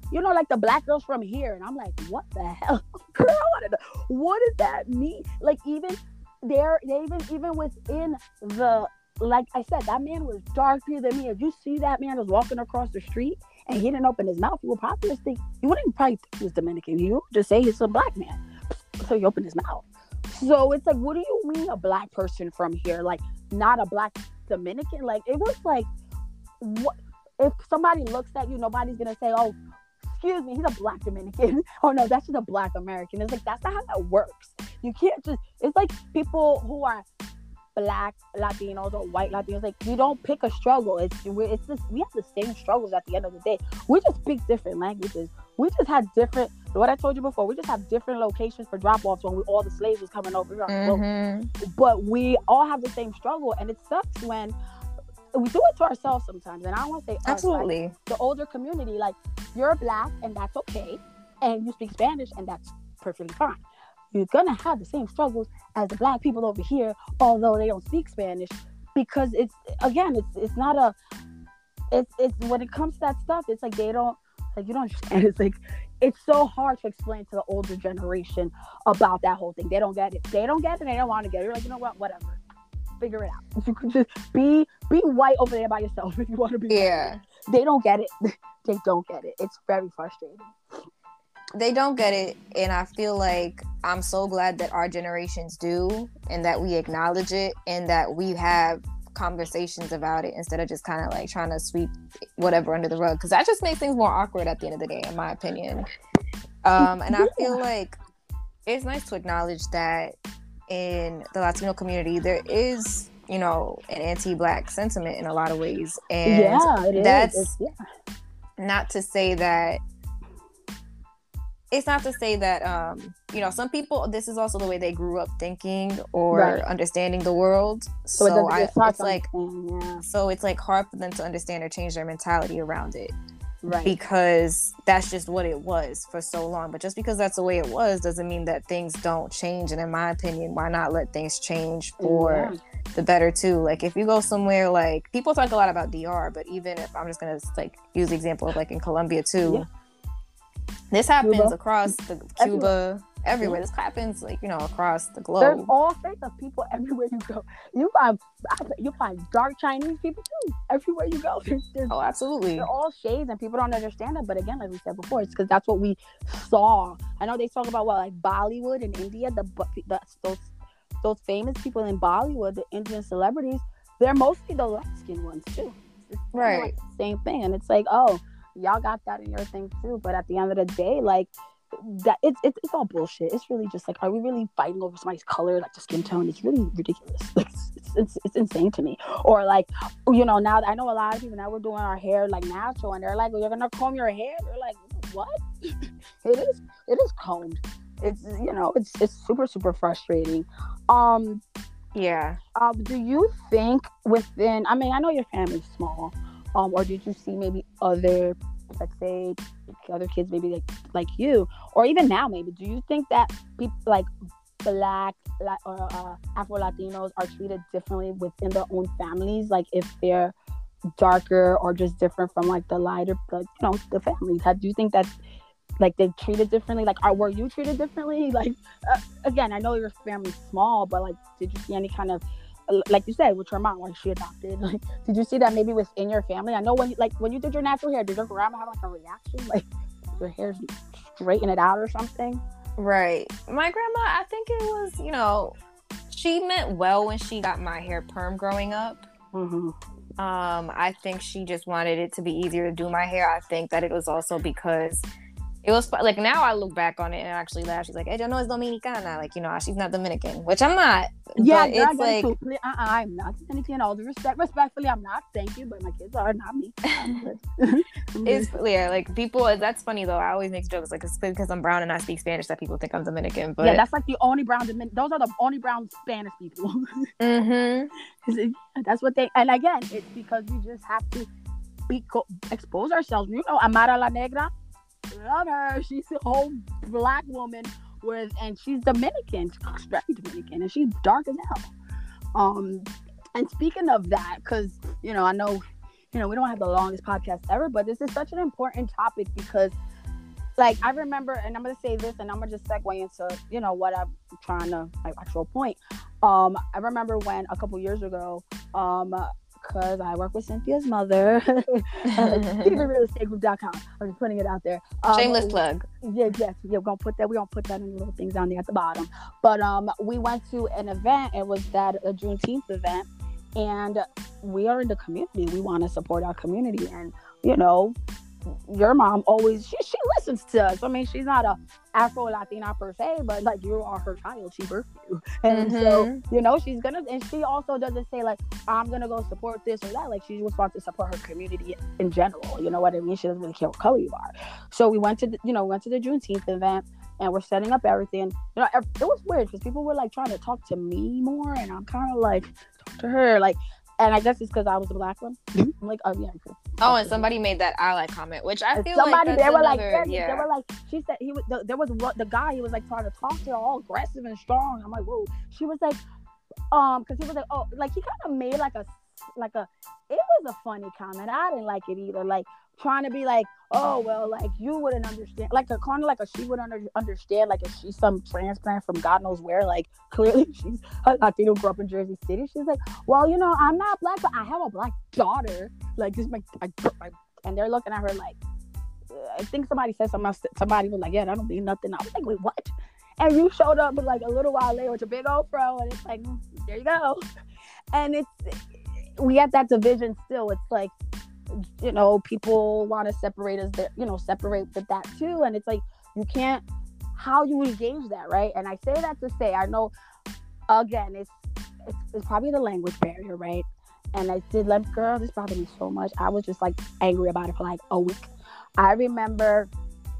you know, like the black girls from here. And I'm like, what the hell? Girl, I wanna know, what does that mean? Like, even there, they even, even within the, like I said, that man was darker than me. If you see that man was walking across the street and he didn't open his mouth, you would probably just think, you wouldn't probably think he was Dominican. You would just say he's a black man. So he opened his mouth. So it's like, what do you mean a black person from here? Like, not a black Dominican? Like, it was like, what? If somebody looks at you, nobody's going to say, oh, excuse me, he's a black Dominican. Oh, no, that's just a black American. It's like, that's not how that works. You can't just, it's like people who are black Latinos or white Latinos, like, we don't pick a struggle. It's it's just, we have the same struggles at the end of the day. We just speak different languages. We just had different, what I told you before, we just have different locations for drop-offs when we, all the slaves was coming over here. Mm-hmm. But we all have the same struggle, and it sucks when we do it to ourselves sometimes. And I don't want to say us, absolutely, like, the older community, like, you're black and that's okay, and you speak Spanish and that's perfectly fine. You're gonna have the same struggles as the black people over here, although they don't speak Spanish, because it's, again, it's it's not a, it's it's when it comes to that stuff, it's like they don't, like, you don't understand. It's like, it's so hard to explain to the older generation about that whole thing. They don't get it. They don't get it. They don't want to get it. You're like, you know what? Whatever. Figure it out. If you could just be be white over there by yourself if you want to be. Yeah. White. They don't get it. They don't get it. It's very frustrating. They don't get it, and I feel like I'm so glad that our generations do, and that we acknowledge it, and that we have conversations about it instead of just kind of like trying to sweep whatever under the rug, because that just makes things more awkward at the end of the day, in my opinion. Um, and I feel like it's nice to acknowledge that in the Latino community there is, you know, an anti-black sentiment in a lot of ways, and yeah, it that's is. Yeah. Not to say that. It's not to say that, um, you know, some people, this is also the way they grew up thinking or right. understanding the world. So, so I, it's like, yeah. so it's like hard for them to understand or change their mentality around it. Right. Because that's just what it was for so long. But just because that's the way it was doesn't mean that things don't change. And in my opinion, why not let things change for yeah. the better too? Like, if you go somewhere, like, people talk a lot about D R, but even if I'm just going to like use the example of like in Colombia too, yeah. this happens Cuba. across the Cuba, everywhere. everywhere. This happens, like, you know, across the globe. There's all sorts of people everywhere you go. You find you find dark Chinese people too everywhere you go. There's, there's, oh, absolutely. They're all shades, and people don't understand it. But again, like we said before, it's because that's what we saw. I know they talk about what, like Bollywood in India, the, the those those famous people in Bollywood, the Indian celebrities. They're mostly the light skinned ones too. It's right. Like the same thing, and it's like, oh, y'all got that in your thing too. But at the end of the day, like, that it's, it's it's all bullshit. It's really just like, are we really fighting over somebody's color, like the skin tone? It's really ridiculous. It's, it's, it's, it's insane to me. Or like, you know, now I know a lot of people now we're doing our hair like natural, and they're like, well, you're gonna comb your hair. They're like, what? it is it is combed. It's, you know, it's it's super super frustrating. Um, yeah. Um, do you think within? I mean, I know your family's small. Um, or did you see maybe other, let's say, other kids maybe like like you, or even now maybe? Do you think that people like Black or uh, Afro Latinos are treated differently within their own families? Like if they're darker or just different from like the lighter, like, you know, the families. How do you think that like they're treated differently? Like, are were you treated differently? Like, uh, again, I know your family's small, but like, did you see any kind of, like you said, with your mom, like she adopted, like, did you see that maybe within your family? I know when you, like when you did your natural hair, did your grandma have like a reaction, like your hair straighten it out or something? Right. My grandma, I think it was, you know, she meant well when she got my hair perm growing up. Mm-hmm. Um, I think she just wanted it to be easier to do my hair. I think that it was also because it was like, now I look back on it and actually laugh. She's like, "Ella no es dominicana," like, you know, she's not Dominican, which I'm not. Yeah, but girl, it's like, uh-uh, I'm not Dominican. All the respect, respectfully, I'm not. Thank you, but my kids are, not me. It's yeah, like people. That's funny though. I always make jokes like it's because I'm brown and I speak Spanish that people think I'm Dominican. But yeah, that's like the only brown. Those are the only brown Spanish people. Mm-hmm. That's what they. And again, it's because we just have to be expose ourselves. You know, Amara la Negra. Love her. She's a whole black woman with, and she's Dominican. She's very Dominican, and she's dark as hell. Um, and speaking of that, because you know, I know, you know, we don't have the longest podcast ever, but this is such an important topic because like I remember, and I'm gonna say this, and I'm gonna just segue into you know what I'm trying to like actual point. Um, I remember when a couple years ago, um, because I work with Cynthia's mother, secret real estate group dot com. I'm just putting it out there. Um, Shameless plug. Yeah, yes, yeah, we're gonna put that. We're gonna put that in the little things down there at the bottom. But um, we went to an event. It was that a Juneteenth event, and we are in the community. We want to support our community, and you know. Your mom always she, she listens to us. I mean, she's not a Afro Latina per se, but like you are her child. She birthed you, and mm-hmm. so you know she's gonna. And she also doesn't say like I'm gonna go support this or that. Like she just wants to support her community in general. You know what I mean? She doesn't really care what color you are. So we went to the, you know went to the Juneteenth event, and we're setting up everything. You know, it was weird because people were like trying to talk to me more, and I'm kind of like talk to her like. And I guess it's because I was the black one. I'm like, oh yeah. Oh, and somebody made that ally comment, which I feel somebody, like that's they were another, like, yeah. They were like, she said he was. The, there was the guy. He was like trying to talk to her, all aggressive and strong. I'm like, whoa. She was like, um, because he was like, oh, like he kind of made like a, like a. It was a funny comment. I didn't like it either. Like trying to be like, oh well, like you wouldn't understand, like a kind of like a she would under, understand, like if she's some transplant from God knows where, like clearly she's a Latino, grew up in Jersey City. She's like, well, you know, I'm not black, but I have a black daughter. Like this, my, I, I, and they're looking at her like, I think somebody said something else. Somebody was like, yeah, that don't mean nothing. I was like, wait, what? And you showed up with like a little while later with your big old fro, and it's like, mm, there you go. And it's we have that division still. It's like. You know, people want to separate us, you know, separate the, that too. And it's like, you can't, how you engage that, right? And I say that to say, I know, again, it's, it's, it's probably the language barrier, right? And I did let, girl, this bothered me so much. I was just like angry about it for like a week. I remember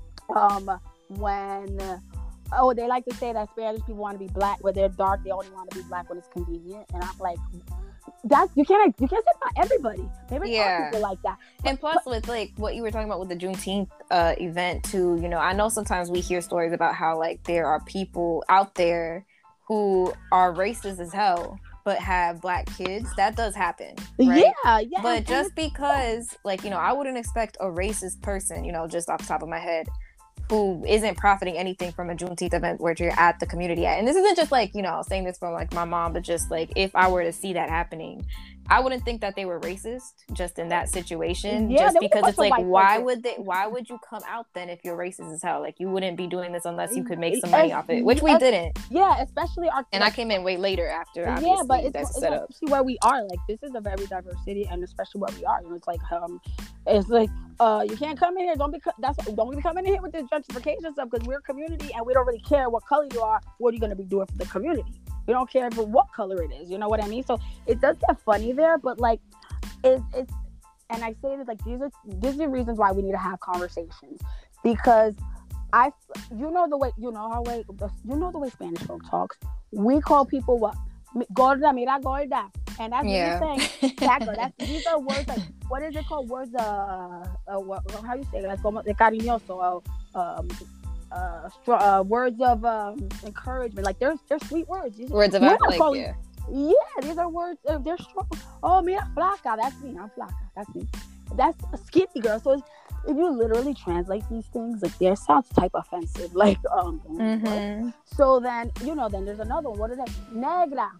um, when, oh, they like to say that Spanish people want to be black, when they're dark, they only want to be black when it's convenient. And I'm like, that's you can't you can't say about everybody. Maybe yeah. people like that. And plus, with like what you were talking about with the Juneteenth uh, event too, you know, I know sometimes we hear stories about how like there are people out there who are racist as hell but have black kids. That does happen, right? Yeah, yeah. But just because, like, you know, I wouldn't expect a racist person, you know, just off the top of my head, who isn't profiting anything from a Juneteenth event where you're at the community at. And this isn't just like, you know, saying this from like my mom, but just like if I were to see that happening, I wouldn't think that they were racist just in that situation. Yeah, just because it's like, why person. would they, why would you come out then if you're racist as hell? Like you wouldn't be doing this unless you could make some money off it, which we didn't. Yeah, especially our. And I came in way later after. Yeah, but it's, that's it's set up. Where we are, like this is a very diverse city, and especially where we are, you know, it's like um, it's like uh, you can't come in here. Don't be that's don't be coming in here with this gentrification stuff because we're a community and we don't really care what color you are. What are you going to be doing for the community? We don't care for what color it is. You know what I mean? So it does get funny there, but like, it's, it's and I say that like these are these are the reasons why we need to have conversations because I, you know the way you know how way you know the way Spanish folk talks. We call people what gorda, mira gorda, and that's yeah. what you're saying. That's, that's these are words like what is it called? Words uh, uh what, how you say it? Like como de cariñoso, uh, um. Uh, str- uh, words of um, encouragement, like there's there's sweet words. These words of like, calling, yeah. yeah, these are words. Uh, they're strong. Oh, mira flaca, that's me. I'm flaca, that's me. That's a skinny girl. So if you literally translate these things, like they sounds type offensive. Like um. Mm-hmm. So then you know, then there's another one. What is that? Negra.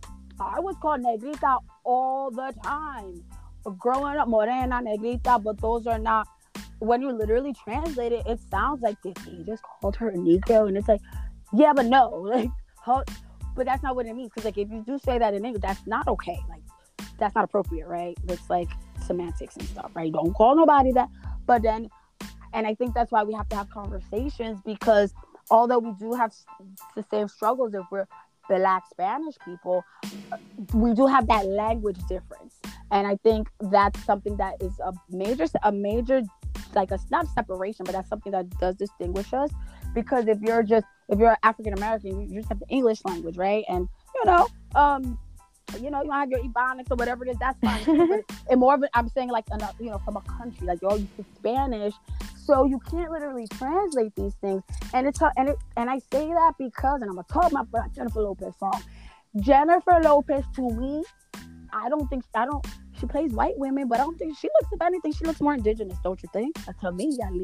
I was called negrita all the time. Growing up, morena, negrita, but those are not. When you literally translate it, it sounds like this. He just called her a Negro, and it's like, yeah, but no, like, how, but that's not what it means. Because like, if you do say that in English, that's not okay. Like, that's not appropriate, right? It's like semantics and stuff, right? Don't call nobody that. But then, and I think that's why we have to have conversations because although we do have the same struggles if we're Black Spanish people, we do have that language difference, and I think that's something that is a major, a major. like a not separation, but that's something that does distinguish us. Because if you're just if you're African American, you just have the English language, right? And you know, um, you know, you have your Ebonics or whatever it is. That's fine. But, and more of it, I'm saying like, you know, from a country, like oh, you speak Spanish, so you can't literally translate these things. And it's and it and I say that because, and I'm gonna talk about my Jennifer Lopez song. Jennifer Lopez, to me, I don't think I don't. She plays white women, but I don't think she looks, if anything, she looks more indigenous, don't you think? That's to me, at least.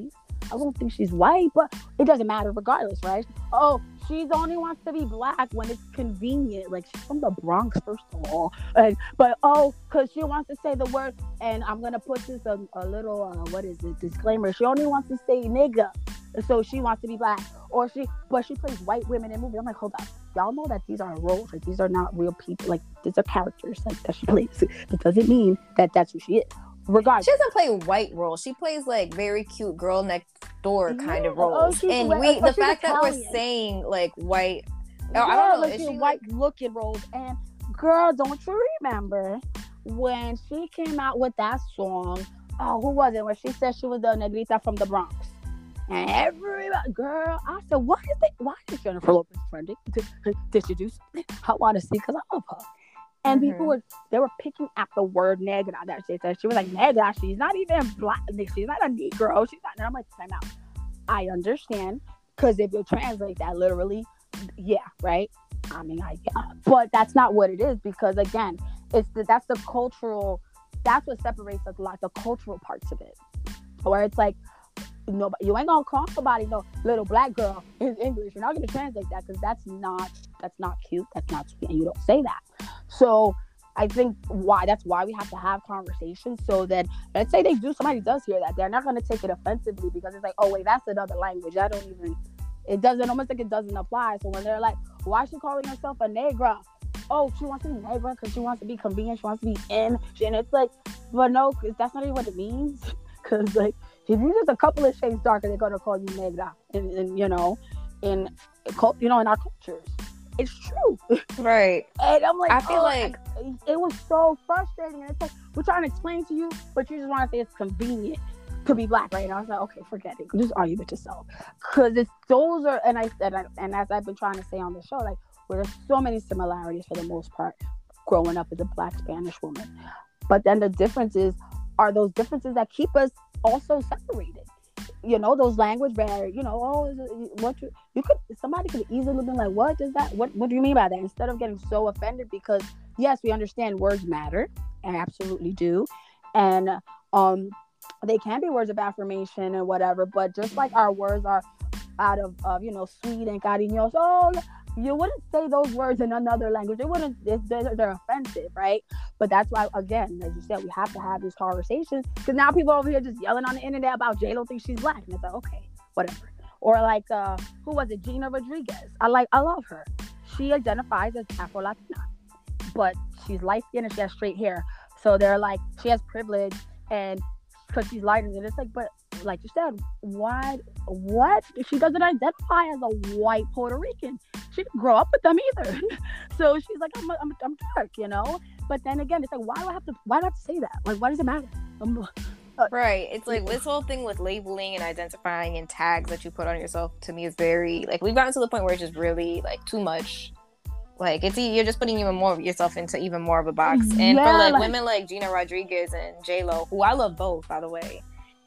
I don't think she's white, but it doesn't matter regardless, right? Oh, she only wants to be black when it's convenient. Like, she's from the Bronx, first of all. And, but, oh, because she wants to say the word, and I'm going to put this a, a little, uh, what is it, disclaimer. She only wants to say nigga. So she wants to be black. Or she, but she plays white women in movies. I'm like, hold up. Y'all know that these are roles. Like, these are not real people. Like, these are characters, like, that she plays. It doesn't mean that that's who she is. Regardless. She doesn't play white roles. She plays like very cute girl next door kind yeah. of roles. Oh, and white, we, the fact Italian. that we're saying like white, yeah, oh, I don't know, like is she white like... looking roles. And girl, don't you remember when she came out with that song? Oh, who was it? When she said she was the negrita from the Bronx. And everybody, girl, I said, why is it? Why is Jennifer Lopez trending? Did, did she do something? I want to see because I love her. And mm-hmm. people were, they were picking at the word negra that she said. She was like, negra, she's not even black. She's not a Negro. She's not. And I'm like, time out. I understand. Because if you translate that literally, yeah, right? I mean, I yeah. But that's not what it is. Because again, it's the, that's the cultural, that's what separates us a lot, the cultural parts of it. Where it's like, no, you ain't gonna call somebody no little black girl in English. You're not gonna translate that because that's not that's not cute. That's not sweet, and you don't say that. So I think why that's why we have to have conversations so that let's say they do somebody does hear that, they're not gonna take it offensively because it's like, oh wait, that's another language. I don't even it doesn't almost like it doesn't apply. So when they're like, why is she calling herself a negra? Oh, she wants to be negra because she wants to be convenient. She wants to be in, and it's like, but no, because that's not even what it means. Because like. If you're just a couple of shades darker, they're gonna call you negra, and, and you know, in you know, in our cultures, it's true, right? And I'm like, I feel oh, like I, it was so frustrating. And it's like we're trying to explain to you, but you just want to say it's convenient to be black right now. I was like, okay, forget it. Just argue with yourself, because it's those are, and I said, and as I've been trying to say on the show, like, where there's so many similarities for the most part, growing up as a black Spanish woman, but then the difference is, are those differences that keep us also separated, you know, those language barriers, you know, oh, is it, what you, you could, somebody could easily be like, what does that, what, what do you mean by that? Instead of getting so offended, because yes, we understand words matter, and absolutely do. And, um, they can be words of affirmation and whatever, but just like our words are out of, of you know, sweet and cariñoso, oh, you wouldn't say those words in another language. They wouldn't, they're, they're offensive, right? But that's why, again, as you said, we have to have these conversations, because now people over here just yelling on the internet about J-Lo thinks she's black, and it's like, okay, whatever. Or like, uh, who was it? Gina Rodriguez. I like, I love her. She identifies as Afro-Latina, but she's light-skinned and she has straight hair. So they're like, she has privilege, and because she's lighter, and it's like, but like you said, why, what? She doesn't identify as a white Puerto Rican. She didn't grow up with them either. So she's like, I'm, I'm, I'm dark, you know? But then again, it's like, why do I have to, why do I have to say that? Like, why does it matter? Um, uh, right. It's like this whole thing with labeling and identifying and tags that you put on yourself, to me, is very, like, we've gotten to the point where it's just really, like, too much. Like, it's you're just putting even more of yourself into even more of a box. And yeah, for, like, like, women like Gina Rodriguez and J-Lo, who I love both, by the way,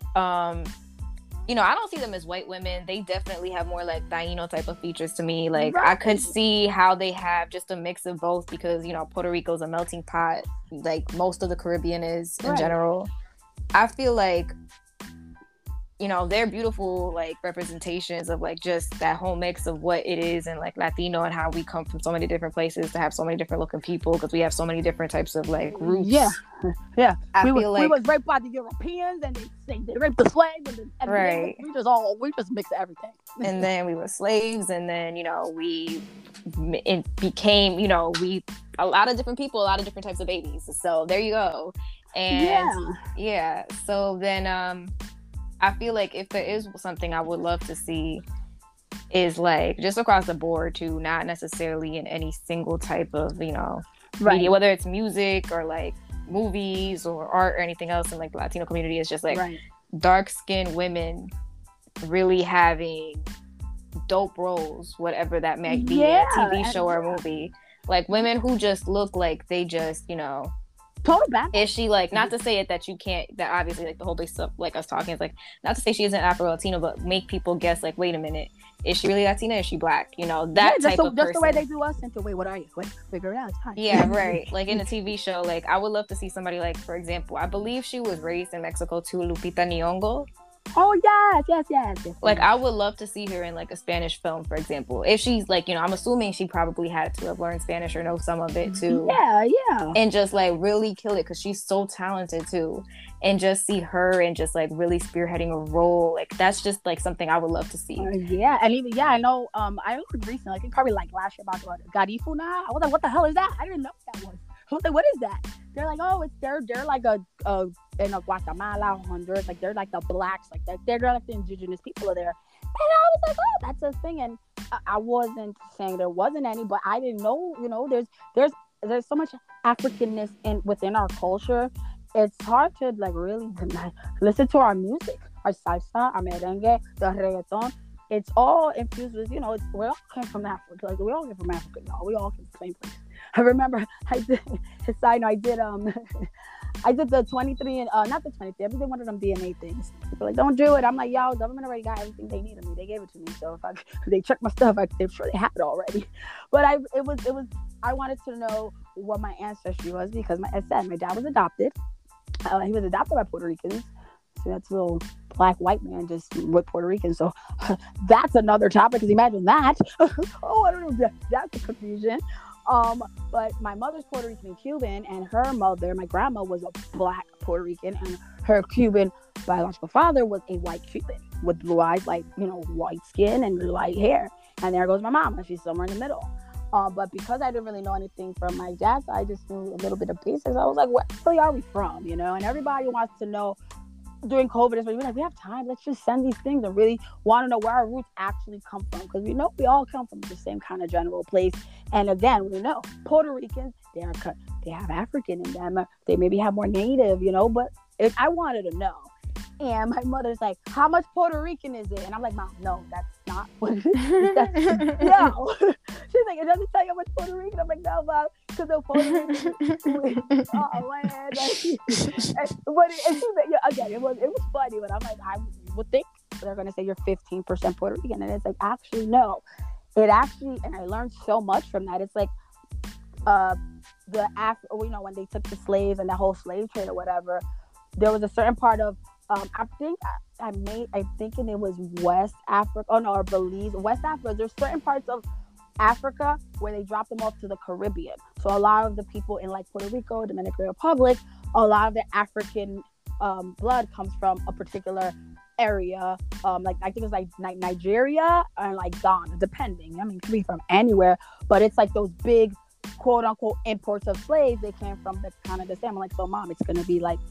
um, you know, I don't see them as white women. They definitely have more like Taino type of features to me. Like, right. I could see how they have just a mix of both, because, you know, Puerto Rico's a melting pot, like most of the Caribbean is in right. general. I feel like, you know, they're beautiful, like, representations of, like, just that whole mix of what it is, and, like, Latino, and how we come from so many different places to have so many different looking people, because we have so many different types of, like, roots. Yeah, yeah. I we feel was, like... we was raped by the Europeans, and they, they, they raped the slaves, and, and right. we just all, we just mix everything. And then we were slaves, and then, you know, we, it became, you know, we, a lot of different people, a lot of different types of babies. So there you go. And yeah, yeah. So then, um, I feel like if there is something I would love to see, is like just across the board too, not necessarily in any single type of, you know, right. media, whether it's music or like movies or art or anything else in like the Latino community, is just like right. dark-skinned women really having dope roles, whatever that might be, yeah, a T V show or a movie. Like women who just look like they just, you know, total bad. Is she like, not to say it that you can't, that obviously like the whole big stuff like us talking is like, not to say she isn't Afro-Latino, but make people guess like, wait a minute, is she really Latina? Is she black? You know, that yeah, type the, of just person. the way they do us into, wait, what are you? Wait, figure it out. It's fine. Yeah, right. Like in a T V show, like I would love to see somebody like, for example, I believe she was raised in Mexico too, Lupita Nyong'o. Oh yes, yes, yes, yes. Like, yes. I would love to see her in like a Spanish film, for example. If she's like, you know, I'm assuming she probably had to have learned Spanish or know some of it too. Yeah, yeah. And just like really kill it because she's so talented too. And just see her and just like really spearheading a role. Like, that's just like something I would love to see. Uh, yeah, and even yeah, I know. Um, I learned recently, like probably like last year about what Garifuna. I was like, what the hell is that? I didn't know what that was. I was like, what is that? They're like, oh, it's they're they're like a, a in a Guatemala, Honduras, like they're like the blacks, like they're, they're like the indigenous people are there. And I was like, oh, that's a thing. And I, I wasn't saying there wasn't any, but I didn't know. You know, there's there's there's so much Africanness in within our culture. It's hard to like really listen to our music, our salsa, our merengue, the reggaeton. It's all infused with, you know, it's, we all came from Africa. Like, we all came from Africa, y'all. We all came from the same place. I remember I did, side note, I did, um, I did the twenty-three, and uh, not the twenty-three, I did one of them D N A things. People like, don't do it. I'm like, y'all, government already got everything they need of me. They gave it to me. So if I, if they checked my stuff, I, I'm sure they have it already. But I, it was, it was, I wanted to know what my ancestry was because, my, as I said, my dad was adopted. Uh, he was adopted by Puerto Ricans. So that's a little black white man just with Puerto Ricans. So that's another topic. Because imagine that. Oh, I don't know. That, that's a confusion. Um, but my mother's Puerto Rican and Cuban, and her mother, my grandma, was a black Puerto Rican, and her Cuban biological father was a white Cuban with blue eyes, like, you know, white skin and light hair. And there goes my mom, and she's somewhere in the middle. Uh, but because I didn't really know anything from my dad's side, I just knew a little bit of basics. I was like, where really are we from? You know, and everybody wants to know during COVID, we're like, we have time. Let's just send these things and really want to know where our roots actually come from. Because we know we all come from the same kind of general place. And again, we know Puerto Ricans, they are they have African in them. They maybe have more Native, you know, but if I wanted to know. And my mother's like, how much Puerto Rican is it? And I'm like, Mom, no, that's not what it is. That's, no. She's like, it doesn't tell you how much Puerto Rican. I'm like, no, Mom, because the Puerto Rican. Oh, man. Like, and, but it, and she's like, yeah, again, it was, it was funny, but I'm like, I would think they're going to say you're fifteen percent Puerto Rican. And it's like, actually, no. It actually, and I learned so much from that. It's like, uh, the, Af- you know, when they took the slaves and the whole slave trade or whatever, there was a certain part of, Um, I think I, I made, I'm thinking it was West Africa, oh no, or Belize, West Africa. There's certain parts of Africa where they drop them off to the Caribbean. So a lot of the people in like Puerto Rico, Dominican Republic, a lot of the African um, blood comes from a particular area. Um, like I think it's like Ni- Nigeria and like Ghana, depending. I mean, it could be from anywhere, but it's like those big quote unquote imports of slaves. They came from the kind of the same. I'm like, so Mom, it's gonna be like,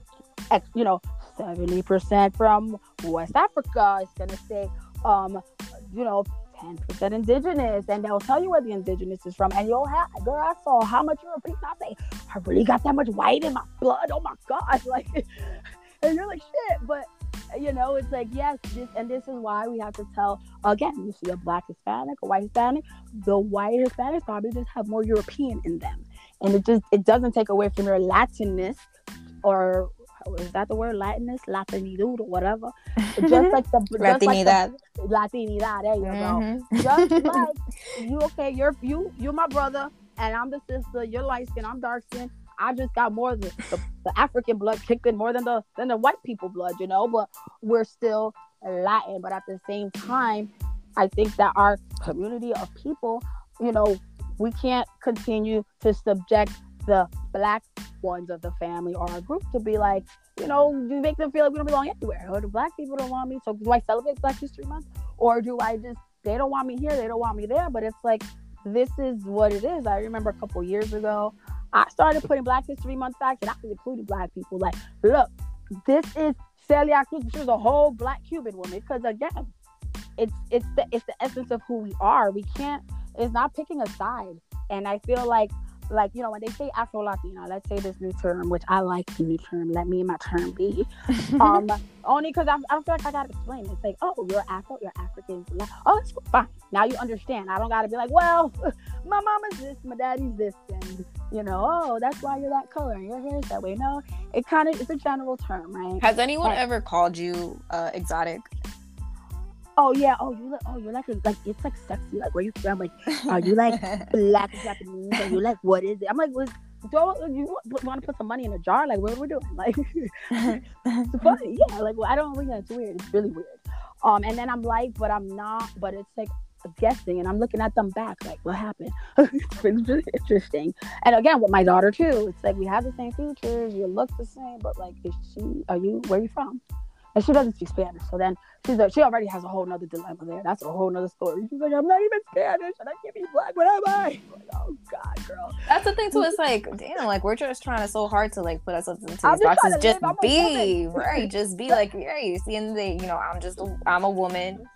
you know, seventy percent from West Africa. It's going to say, um, you know, ten percent indigenous. And they'll tell you where the indigenous is from. And you'll have, girl, I saw how much European. I say, I really got that much white in my blood. Oh, my God. Like, and you're like, shit. But, you know, it's like, yes, this, and this is why we have to tell, again, you see a black Hispanic, a white Hispanic, the white Hispanics probably just have more European in them. And it just, it doesn't take away from your Latinness or, is that the word? Latinist, Latinidad, or whatever. Just like the Latinidad. Like the, Latinidad. There you mm-hmm. go. Just like you, okay, you're you, you're my brother, and I'm the sister. You're light skin, I'm dark skin. I just got more of the, the, the African blood kicked in more than the than the white people blood, you know. But we're still Latin. But at the same time, I think that our community of people, you know, we can't continue to subject the black ones of the family or our group to be like, you know, you make them feel like we don't belong anywhere, or the black people don't want me, so do I celebrate Black History Month, or do I just, they don't want me here, they don't want me there? But it's like, this is what it is. I remember a couple years ago, I started putting Black History Month facts, and I was including black people, like, look, this is Celia Cruz, she was a whole black Cuban woman, because again, it's it's the it's the essence of who we are. We can't, it's not picking a side. And I feel like Like, you know, when they say Afro-Latina, let's say this new term, which I like the new term, let me and my term be. Um, only because I, I don't feel like I got to explain. It's like, oh, you're Afro, you're African. Oh, it's fine. Now you understand. I don't got to be like, well, my mama's this, my daddy's this. And, you know, oh, that's why you're that color and your hair is that way. No, it kind of, it's a general term, right? Has anyone but, ever called you uh, exotic? Oh yeah, oh you look, oh you're like, a, like it's like sexy, like where you from, like are you like black and Japanese, or you like what is it? I'm like, well, don't you want to put some money in a jar? Like, what are we doing? Like, it's funny. Yeah, like, well, I don't think that's weird. It's really weird. Um, and then I'm like, but I'm not. But it's like guessing, and I'm looking at them back, like, what happened? It's really interesting. And again, with my daughter too, it's like we have the same features, you look the same, but like, is she? Are you? Where are you from? And she doesn't speak Spanish, so then she's a, she already has a whole nother dilemma there. That's a whole nother story. She's like, I'm not even Spanish, and I can't be black. What am I? I'm like, oh God, girl. That's the thing too. It's like, damn, like we're just trying to so hard to like put ourselves into these boxes. Just be right. Just be like, right. See, in the you know, I'm just a, I'm a woman.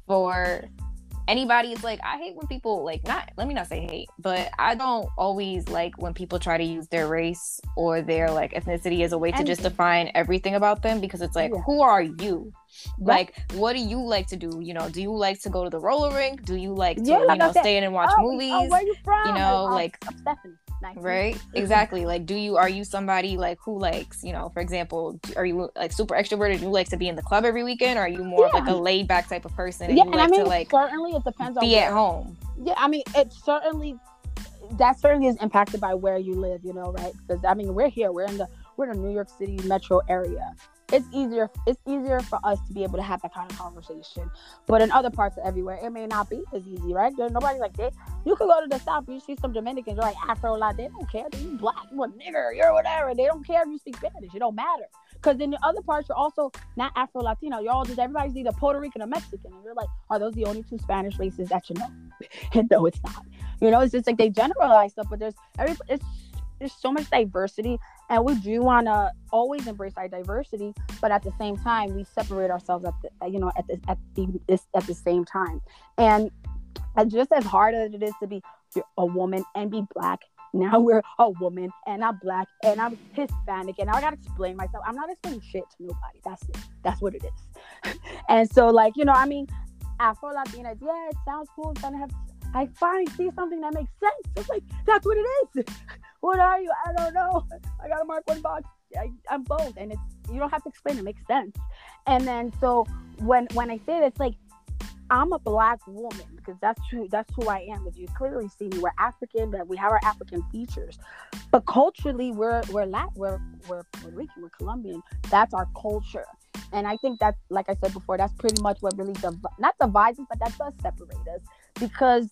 For anybody, it's like I hate when people like not let me not say hate, but I don't always like when people try to use their race or their like ethnicity as a way to just define everything about them, because it's like, yeah. Who are you? Yeah. Like, what do you like to do? You know, do you like to go to the roller rink? Do you like to yeah, like you know stay in and watch oh, movies? Oh, where you from? You know, I'm, like I'm Stephanie. Nice. Right, exactly. Like, do you are you somebody like who likes, you know, for example, are you like super extroverted? You like to be in the club every weekend, or are you more yeah. of like a laid back type of person? And yeah, you and like I mean, to like certainly it depends on be where, at home. Yeah, I mean, it certainly that certainly is impacted by where you live, you know, right? Because I mean, we're here, we're in the we're in the New York City metro area. It's easier. It's easier for us to be able to have that kind of conversation. But in other parts of everywhere, it may not be as easy, right? There's nobody like that. You could go to the South, you see some Dominicans, you're like Afro, like they don't care. You're black, you're a nigger, you're whatever. They don't care if you speak Spanish. It don't matter. Because in the other parts, you're also not Afro Latino. You're all just everybody's either Puerto Rican or Mexican, and you're like, are those the only two Spanish races that you know? And no, it's not. You know, it's just like they generalize stuff, but there's every it's. There's so much diversity, and we do want to always embrace our diversity, but at the same time, we separate ourselves at the, you know, at the, at the, this, at the same time. And, and just as hard as it is to be a woman and be black, now we're a woman and I'm black and I'm Hispanic, and now I got to explain myself. I'm not explaining shit to nobody. That's it. That's what it is. And so, like, you know, I mean, Afro Latinas, yeah, it sounds cool. It's gonna have, I finally see something that makes sense. It's like, that's what it is. What are you? I don't know. I gotta mark one box. I, I'm both, and it's you don't have to explain. It makes sense. And then so when when I say that, it's like I'm a black woman because that's who that's who I am. If you clearly see me, we're African, but we have our African features. But culturally, we're we're Latin, we're we're Puerto Rican, we're Colombian. That's our culture. And I think that, like I said before, that's pretty much what really div- not divides us, but that does separate us because.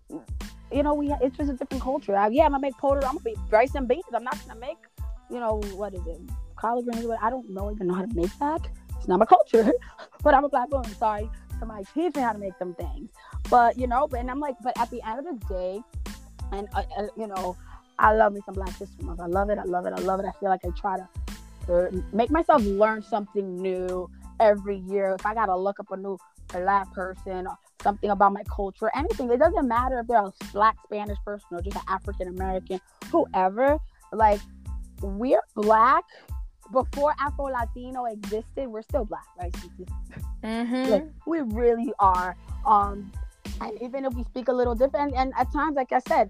You know, we it's just a different culture. I, yeah, I'm gonna make potato. I'm gonna make rice and beans. I'm not gonna make, you know, what is it, collard greens? I don't know even know how to make that. It's not my culture. But I'm a black woman. Sorry, somebody teach me how to make them things. But you know, but and I'm like, but at the end of the day, and uh, uh, you know, I love me some Black History Month. I love it. I love it. I love it. I feel like I try to uh, make myself learn something new every year. If I gotta look up a new black person, or something about my culture, anything, it doesn't matter if they're a black Spanish person or just an African American, whoever. Like, we're black before Afro Latino existed. We're still black, right? Mm-hmm. Like, we really are. Um, and even if we speak a little different, and at times, like I said,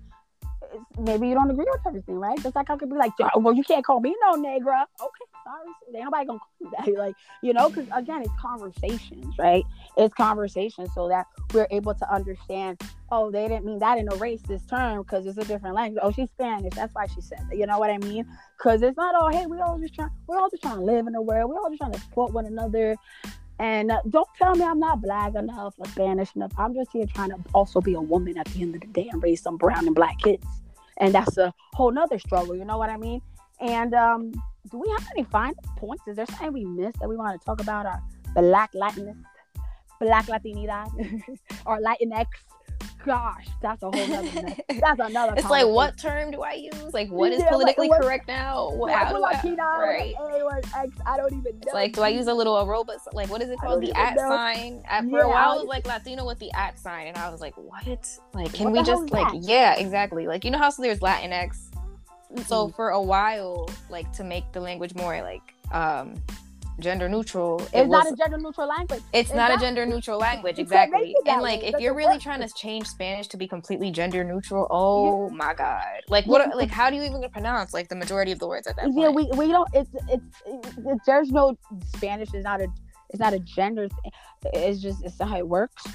maybe you don't agree with everything, right? Just like I could be like, well, you can't call me no negra. Okay, sorry, ain't nobody gonna call you that. Like, you know, because again, it's conversations, right? It's conversations so that we're able to understand, oh, they didn't mean that in a racist term because it's a different language. Oh, she's Spanish, that's why she said that. You know what I mean? Because it's not all, hey, we all just trying, we're all just trying to live in the world. We're all just trying to support one another. And uh, don't tell me I'm not black enough or Spanish enough. I'm just here trying to also be a woman at the end of the day and raise some brown and black kids. And that's a whole nother struggle. You know what I mean? And um, do we have any final points? Is there something we missed that we want to talk about? Our black Latinist, black Latinidad, or Latinx? Gosh, that's a whole nother. That's another. It's like, what term do I use? Like, what is yeah, politically like, correct now? What, how do I, right. X, I don't even know. It's like, do I use a little aerobic? Like, what is it called? The at know. sign. At, for yeah, a while, it was like Latino with the at sign, and I was like, what? Like, can what we just like, that? Yeah, exactly. Like, you know how so there's Latinx. Mm-hmm. So for a while, like to make the language more like um gender neutral, it it's was, not a gender neutral language. It's exactly. not a gender neutral language, exactly. And like, way. if That's you're really trying to change Spanish to be completely gender neutral, oh yeah. my god, like what? Yeah. Like, how do you even pronounce like the majority of the words at that point? Yeah, we we don't. It's it's, it's, it's there's no Spanish is not a it's not a gender thing. It's just it's not how it works.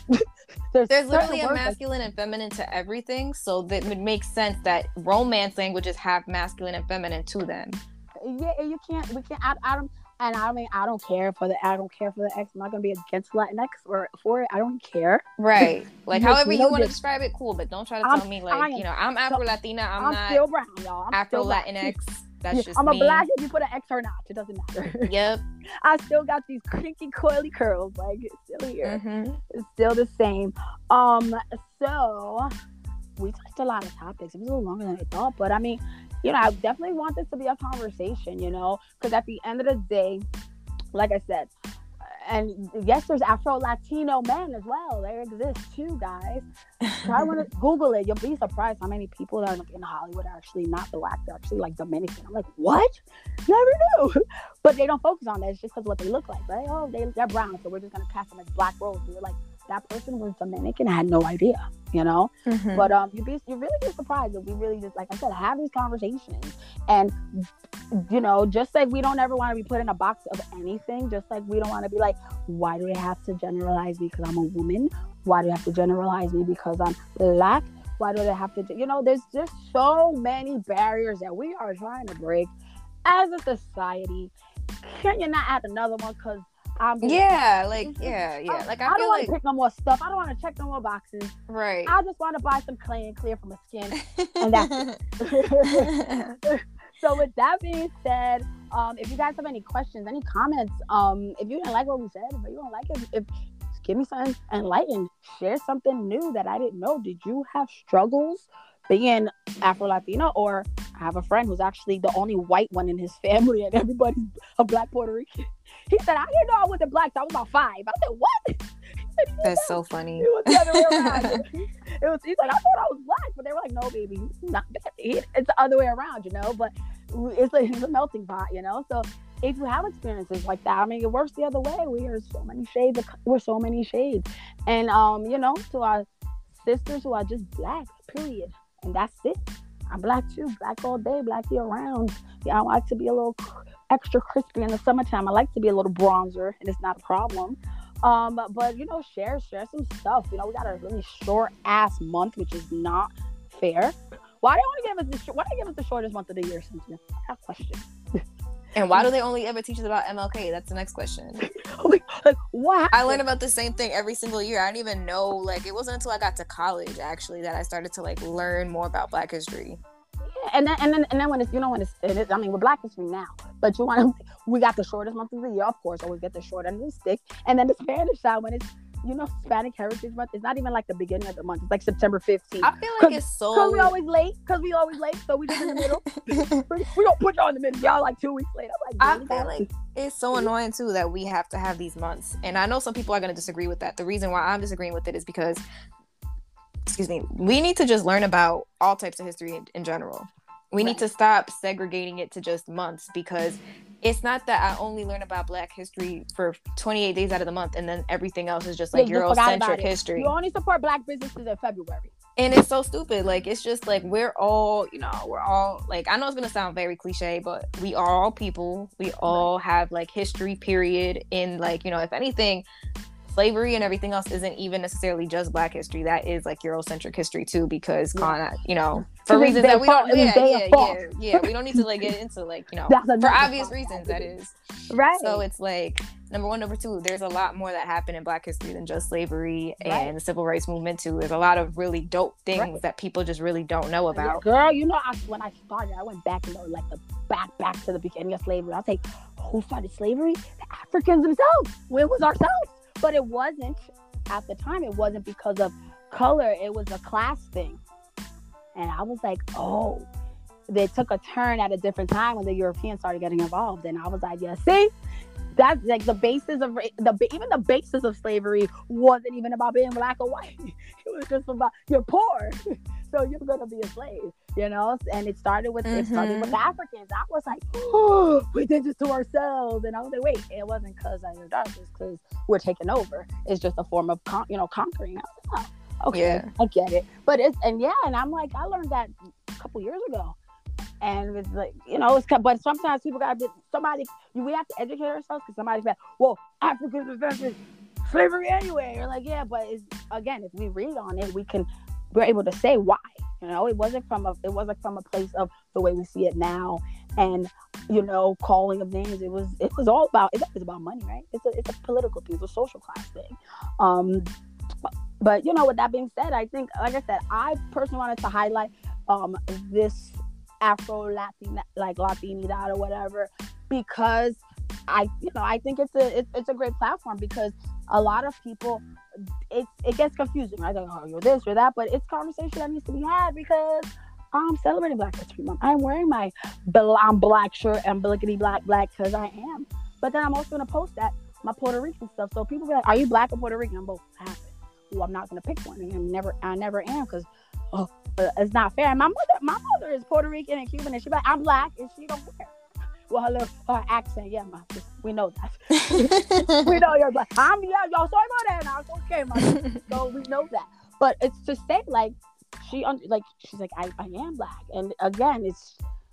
There's, There's certain literally a words that- masculine and feminine to everything, so that would make sense that Romance languages have masculine and feminine to them. yeah, and you can't. We can't. I, I don't. And I mean, I don't care for the. I don't care for the X. I'm not gonna be against Latinx or for it. I don't care. Right. Like, You however you know want to this. describe it, cool. But don't try to I'm- tell me, I like, am you know, I'm Afro Latina. I'm, I'm not still brown, y'all. I'm Afro still black. Latinx. That's Yeah, just I'm a me. black if you put an X or not. It doesn't matter. Yep. I still got these kinky coily curls. Like, it's still here. Mm-hmm. It's still the same. Um. So we touched a lot of topics. It was a little longer than I thought, but I mean, you know, I definitely want this to be a conversation. You know, because at the end of the day, like I said, and yes, there's Afro Latino men as well. They exist too, guys. Try want to Google it. You'll be surprised how many people that are like, in Hollywood are actually not black. They're actually like Dominican. I'm like, what? Never knew. But they don't focus on that. It's just because what they look like, right? Oh, they, they're brown, so we're just gonna cast them as black roles. And you're like, that person was Dominican. I had no idea, you know. Mm-hmm. But um, you be you really be surprised if we really just, like I said, have these conversations. And you know, just like we don't ever want to be put in a box of anything, just like we don't want to be like, why do they have to generalize me because I'm a woman? Why do they have to generalize me because I'm black? Why do they have to, you know, there's just so many barriers that we are trying to break as a society. Can you not add another one? Because I'm just, Yeah, like, yeah, yeah. Like, I, I don't feel want like, to pick no more stuff. I don't want to check no more boxes. right. I just want to buy some clay and clear from my skin. And that's it. So with that being said, um, if you guys have any questions, any comments, um, if you didn't like what we said, if you don't like it, if just give me something enlightened, share something new that I didn't know. Did you have struggles being Afro Latino, or I have a friend who's actually the only white one in his family, and everybody's a black Puerto Rican. He said, "I didn't know I wasn't black. So I was about five." I said, "What?" That's so funny. It was the other way around. It was. He's like, "I thought I was black," but they were like, "No, baby, not." It's the other way around, you know. But it's like it's a melting pot, you know. So if you have experiences like that, I mean, it works the other way. We are so many shades. Of, we're so many shades, and um, you know, to our sisters who are just black, period, and that's it. I'm black too, black all day, black year round. Yeah, I like to be a little extra crispy in the summertime. I like to be a little bronzer, and it's not a problem. Um, but you know, share share some stuff. You know, we got a really short ass month, which is not fair. Why they only give us the sh- why they give us the shortest month of the year, Cynthia? I have a question. And why do they only ever teach us about M L K? That's the next question. like, like, what? I learn about the same thing every single year. I didn't even know, like, it wasn't until I got to college, actually, that I started to, like, learn more about Black history. Yeah, and then and then and then when it's, you know, when it's, it is, I mean, we're Black history now, but you want to, we got the shortest month of the year, of course, always get the short end of the stick, and then the Spanish side, when it's, you know, Hispanic Heritage Month, it's not even like the beginning of the month. It's like September fifteenth. I feel like it's so... Because we always late. Because we always late. So we just in the middle. we, we don't put y'all in the middle. Y'all like two weeks late. I'm I like, feel like it's so annoying, too, that we have to have these months. And I know some people are going to disagree with that. The reason why I'm disagreeing with it is because, excuse me, we need to just learn about all types of history in, in general. We Right. need to stop segregating it to just months, because it's not that I only learn about Black history for twenty-eight days out of the month and then everything else is just like Yeah, you forgot about Eurocentric it. history. You only support Black businesses in February. And it's so stupid. Like, it's just like, we're all, you know, we're all, like, I know it's going to sound very cliche, but we are all people. We all have, like, history, period. In, like, you know, if anything, slavery and everything else isn't even necessarily just Black history. That is, like, Eurocentric history, too, because, Yeah. kind of, you know, for It was reasons their that we fault. don't, It was yeah, their yeah, fault. yeah, yeah. We don't need to, like, get into, like, you know, That's for another obvious fault. reasons, that is. Right. So it's like, number one, number two, there's a lot more that happened in Black history than just slavery and Right. the civil rights movement, too. There's a lot of really dope things Right. that people just really don't know about. Girl, you know, I, when I started, I went back, you know, like the back, back to the beginning of slavery. I was like, who started slavery? The Africans themselves. Where was ourselves? But it wasn't, at the time, it wasn't because of color. It was a class thing. And I was like, oh, they took a turn at a different time when the Europeans started getting involved. And I was like, yeah, see, that's like the basis of the even the basis of slavery wasn't even about being Black or white. It was just about you're poor, so you're gonna be a slave, you know. And it started with it started Mhm. with the Africans. I was like, oh, we did this to ourselves, and I was like, wait, it wasn't because I was dark, it's because we're taking over. It's just a form of con- you know conquering. I was like, oh, okay, Yeah. I get it. But it's and yeah, and I'm like, I learned that a couple years ago. And it's like, you know, it's but sometimes people gotta be somebody. We have to educate ourselves because somebody's like, well, Africans invented slavery anyway. You're like, yeah, but it's, again, if we read on it, we can we're able to say why. You know, it wasn't from a it wasn't from a place of the way we see it now, and you know, calling of names. It was it was all about it's about money, right? It's a it's a political thing, it's a social class thing. Um, but you know, with that being said, I think, like I said, I personally wanted to highlight um this Afro Latina, like Latinidad or whatever, because I you know I think it's a it's, it's a great platform, because a lot of people, it it gets confusing, right? Like, oh, you're this or that, but it's conversation that needs to be had, because I'm celebrating Black History Month. I'm wearing my I'm black shirt and blickety black black because I am. But then I'm also gonna post that my Puerto Rican stuff. So people be like, "Are you Black or Puerto Rican?" I'm both. I have it. Well, I'm not gonna pick one. I'm never. I never am, because oh, it's not fair. And my mother, my mother is Puerto Rican and Cuban, and she be like, "I'm Black," and she don't care. Well, her, little, her accent, yeah, ma, we know that. We know you're Black. I'm yeah, y'all sorry about that. Now it's okay, ma. So we know that. But it's to say, like, she like she's like, I, I am Black, and again, it's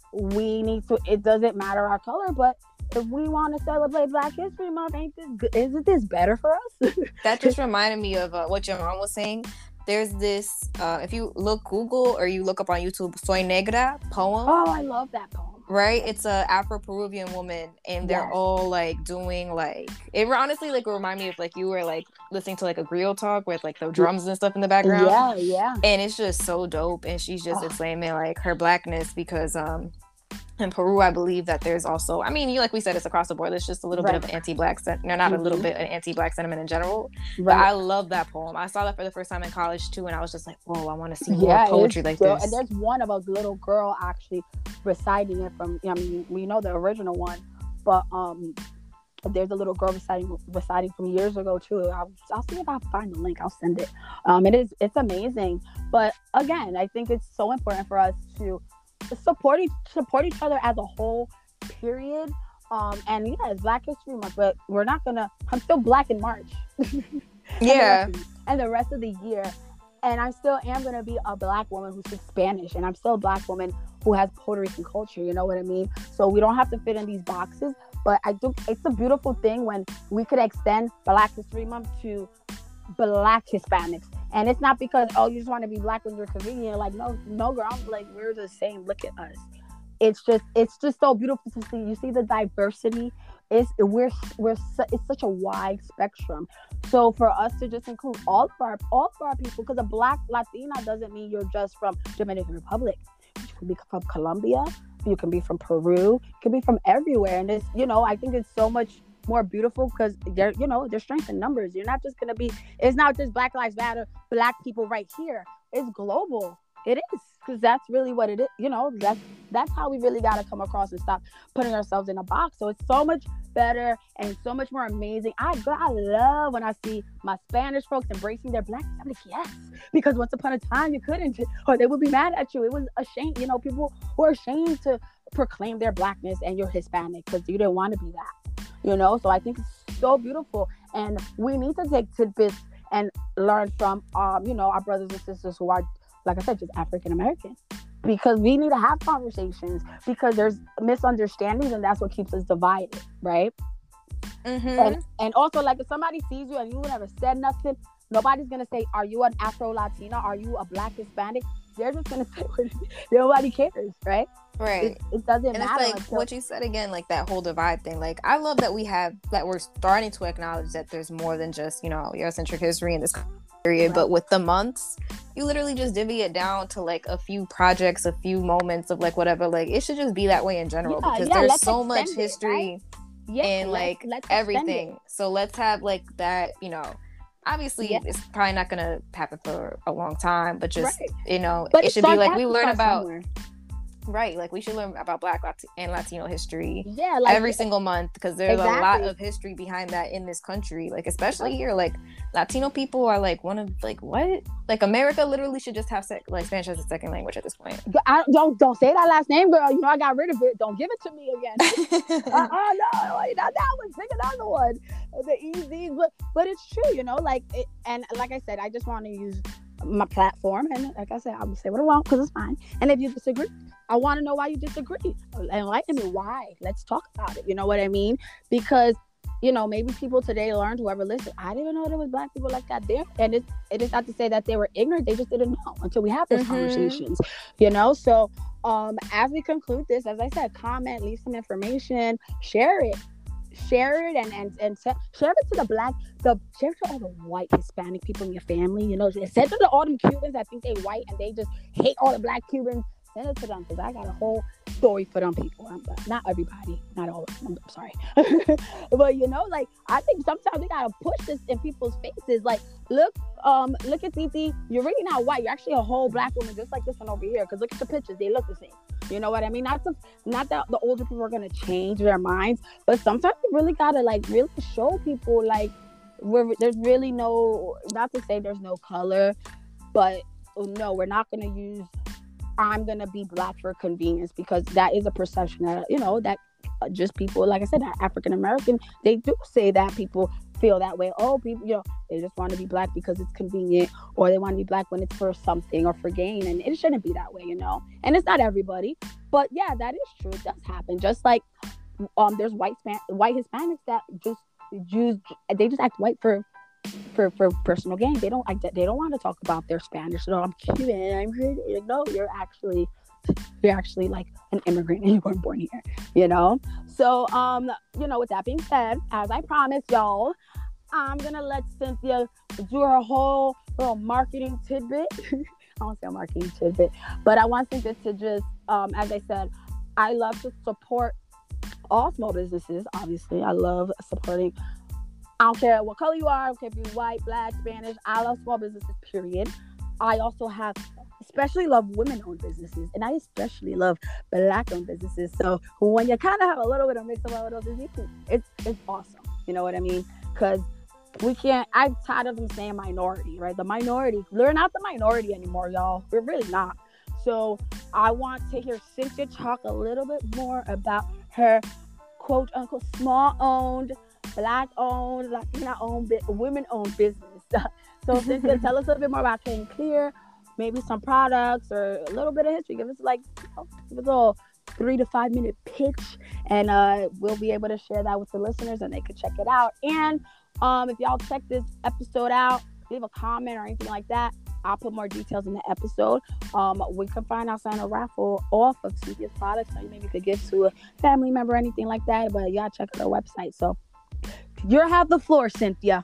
we need to. It doesn't matter our color, but if we want to celebrate Black History Month, ain't this good? Isn't this better for us? That just reminded me of uh, what your mom was saying. There's this, uh, if you look Google or you look up on YouTube, Soy Negra poem. Oh, I love that poem. Right? It's a Afro-Peruvian woman, and they're yes. all like doing like, it honestly like remind me of like you were like listening to like a griot talk with like the drums and stuff in the background. Yeah, yeah. And it's just so dope. And she's just oh. exclaiming like her Blackness, because um in Peru, I believe that there's also, I mean, you like we said, it's across the board. There's just a little right. bit of anti-Black, sen- no, not mm-hmm. a little bit of anti-Black sentiment in general. Right. But I love that poem. I saw that for the first time in college too, and I was just like, whoa, I want to see more yeah, poetry like so, this. And there's one of a little girl actually reciting it from. I mean, we know the original one, but um, there's a little girl reciting reciting from years ago too. I'll, I'll see if I find the link. I'll send it. Um, it is it's amazing. But again, I think it's so important for us to support each support each other as a whole, period. Um and yeah, it's Black History Month, but we're not gonna I'm still Black in March. Yeah. and, the and the rest of the year, and I still am gonna be a Black woman who speaks Spanish, and I'm still a Black woman who has Puerto Rican culture, you know what I mean? So we don't have to fit in these boxes, but I think it's a beautiful thing when we could extend Black History Month to Black Hispanics. And it's not because, oh, you just want to be Black when you're convenient. Like, no, no, girl. I'm like, we're the same. Look at us. It's just, it's just so beautiful to see. You see the diversity. It's we're we're su- it's such a wide spectrum. So for us to just include all of our all of our people, because a Black Latina doesn't mean you're just from Dominican Republic. You can be from Colombia. You can be from Peru. You can be from everywhere. And it's, you know, I think it's so much more beautiful because they're, you know, there's strength in numbers. You're not just gonna be, it's not just Black Lives Matter, Black people right here. It's global. It is, because that's really what it is. You know, that's that's how we really gotta come across and stop putting ourselves in a box. So it's so much better and so much more amazing. I I love when I see my Spanish folks embracing their Blackness. I'm like, yes, because once upon a time you couldn't, or they would be mad at you. It was a shame. You know, people were ashamed to proclaim their Blackness, and you're Hispanic because you didn't want to be that. You know, so I think it's so beautiful, and we need to take tidbits and learn from, um, you know, our brothers and sisters who are, like I said, just African American, because we need to have conversations, because there's misunderstandings, and that's what keeps us divided, right? Mm-hmm. And and also, like, if somebody sees you and you never said nothing, nobody's gonna say, "Are you an Afro Latina? Are you a Black Hispanic?" They're just gonna say, nobody cares, right? Right. It, it doesn't and matter. It's like until- what you said again, like that whole divide thing. Like, I love that we have that we're starting to acknowledge that there's more than just, you know, Eurocentric history in this period, right. But with the months, you literally just divvy it down to like a few projects, a few moments of like whatever. Like, it should just be that way in general, yeah, because yeah, there's so much history it, right? yeah, and like let's, let's everything. So let's have like that, you know. Obviously, yeah. It's probably not gonna happen for a long time, but just right. you know, but it should be like we learn about. Somewhere. Right, like we should learn about Black Lat- and Latino history yeah, like, every single month, because there's exactly. a lot of history behind that in this country, like especially here. Like, Latino people are like one of like what like America literally should just have sec- like Spanish as a second language at this point. I, don't don't say that last name, girl. You know I got rid of it. Don't give it to me again. uh, uh no, not that one. Pick another one. The easy, but but it's true, you know. Like it, and like I said, I just want to use my platform, and like I said, I will say what I want because it's fine. And if you disagree, I want to know why you disagree. Enlighten me why. Let's talk about it. You know what I mean? Because you know, maybe people today learned, whoever listened, I didn't even know there was black people like that there. And it, it is not to say that they were ignorant. They just didn't know until we have those mm-hmm. conversations, you know? So um, as we conclude this, as I said, comment, leave some information, share it. Share it and and, and se- share it to the black, the share it to all the white Hispanic people in your family. You know, send it to all them Cubans that think they white and they just hate all the black Cubans. Send it to them because I got a whole story for them people. I'm, not everybody, not all of them. I'm sorry, but you know, like I think sometimes we gotta push this in people's faces. Like, look, um, look at Titi. You're really not white. You're actually a whole black woman, just like this one over here. Because look at the pictures; they look the same. You know what I mean? Not to, not that the older people are gonna change their minds, but sometimes you really gotta like really show people like where there's really no. Not to say there's no color, but no, we're not gonna use. I'm gonna be black for convenience because that is a perception that you know that uh, just people like I said, African American, they do say that people feel that way. Oh, people, you know, they just want to be black because it's convenient, or they want to be black when it's for something or for gain, and it shouldn't be that way, you know. And it's not everybody, but yeah, that is true. It does happen. Just like um, there's white Span- white Hispanics that just Jews, they just act white for. For, for personal gain. They don't like that. They don't want to talk about their Spanish. No, I'm Cuban. I'm Cuban. Like, no, you're actually you're actually like an immigrant and you weren't born here. You know. So um, you know, with that being said, as I promised y'all, I'm gonna let Cynthia do her whole little marketing tidbit. I won't say a marketing tidbit, but I want Cynthia to just um, as I said, I love to support all small businesses. Obviously, I love supporting. I don't care what color you are. I don't care if you're white, black, Spanish. I love small businesses, period. I also have, especially love women-owned businesses. And I especially love black-owned businesses. So when you kind of have a little bit of mix of all of those businesses, it's, it's awesome. You know what I mean? Because we can't, I'm tired of them saying minority, right? The minority. We're not the minority anymore, y'all. We're really not. So I want to hear Cynthia talk a little bit more about her quote-unquote small-owned, Black-owned, Latina-owned, women-owned business. So, Cynthia, tell us a little bit more about Clay and Clear, maybe some products or a little bit of history. Give us like you know, give us a little three to five minute pitch, and uh, we'll be able to share that with the listeners, and they can check it out. And um, if y'all check this episode out, leave a comment or anything like that. I'll put more details in the episode. Um, we can find out sign a raffle off of Cynthia's products, so you maybe could give to a family member or anything like that. But y'all check out our website. So. You have the floor, Cynthia.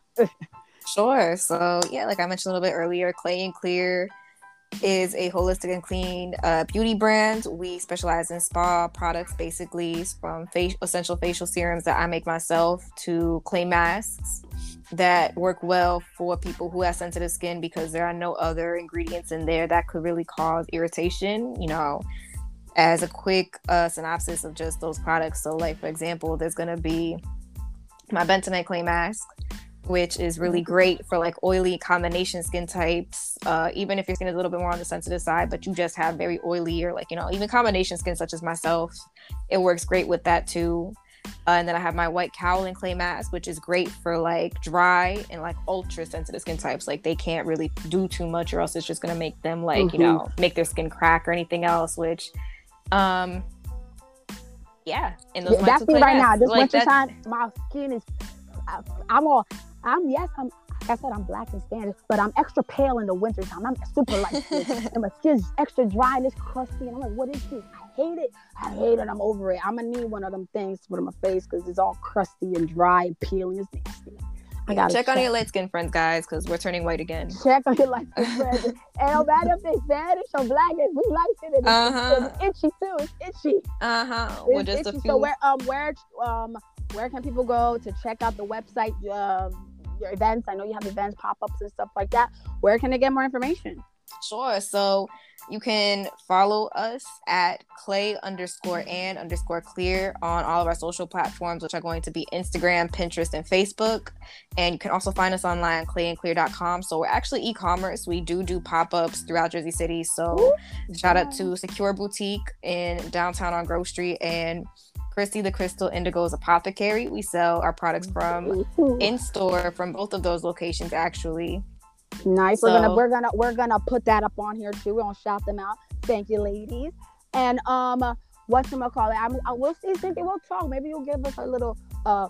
Sure. So, yeah, like I mentioned a little bit earlier, Clay and Clear is a holistic and clean uh, beauty brand. We specialize in spa products, basically, from face- essential facial serums that I make myself to clay masks that work well for people who have sensitive skin because there are no other ingredients in there that could really cause irritation, you know. As a quick uh, synopsis of just those products. So, like, for example, there's going to be my bentonite clay mask, which is really great for like oily combination skin types, uh, even if your skin is a little bit more on the sensitive side, but you just have very oily or like, you know, even combination skin such as myself, it works great with that too. Uh, and then I have my white kaolin clay mask, which is great for like dry and like ultra sensitive skin types. Like they can't really do too much or else it's just going to make them like, mm-hmm. you know, make their skin crack or anything else, which, um, yeah, and those yeah, that's me right now. This like winter time, my skin is. I'm all. I'm yes. I'm. Like I said, I'm black and Spanish, but I'm extra pale in the winter time. I'm super light skin, and my skin's extra dry and it's crusty. And I'm like, what is this? I hate it. I hate it. I'm over it. I'm gonna need one of them things to put on my face because it's all crusty and dry and peeling. It's nasty. I gotta check, check on your light skin friends, guys, because we're turning white again. Check on your light skin friends. And no matter if they Spanish or black, we light skin. It's, uh-huh. it's itchy too. It's itchy. Uh huh. Well, just itchy. A few. So where um where um where can people go to check out the website? Um, your events. I know you have events, pop-ups, and stuff like that. Where can they get more information? Sure. So you can follow us at clay underscore and underscore clear on all of our social platforms, which are going to be Instagram, Pinterest, and Facebook. And you can also find us online, clay and clear dot com. So we're actually e-commerce. We do do pop-ups throughout Jersey City. So Ooh. Shout out to Secure Boutique in downtown on Grove Street and Christy the Crystal Indigo's Apothecary. We sell our products from Ooh. In-store from both of those locations, actually. Nice. So, we're gonna we're gonna we're gonna put that up on here too. We're gonna shout them out. Thank you, ladies. And um, what's gonna call it? I'm, I will see. Cynthia, we'll talk. Maybe you'll give us a little uh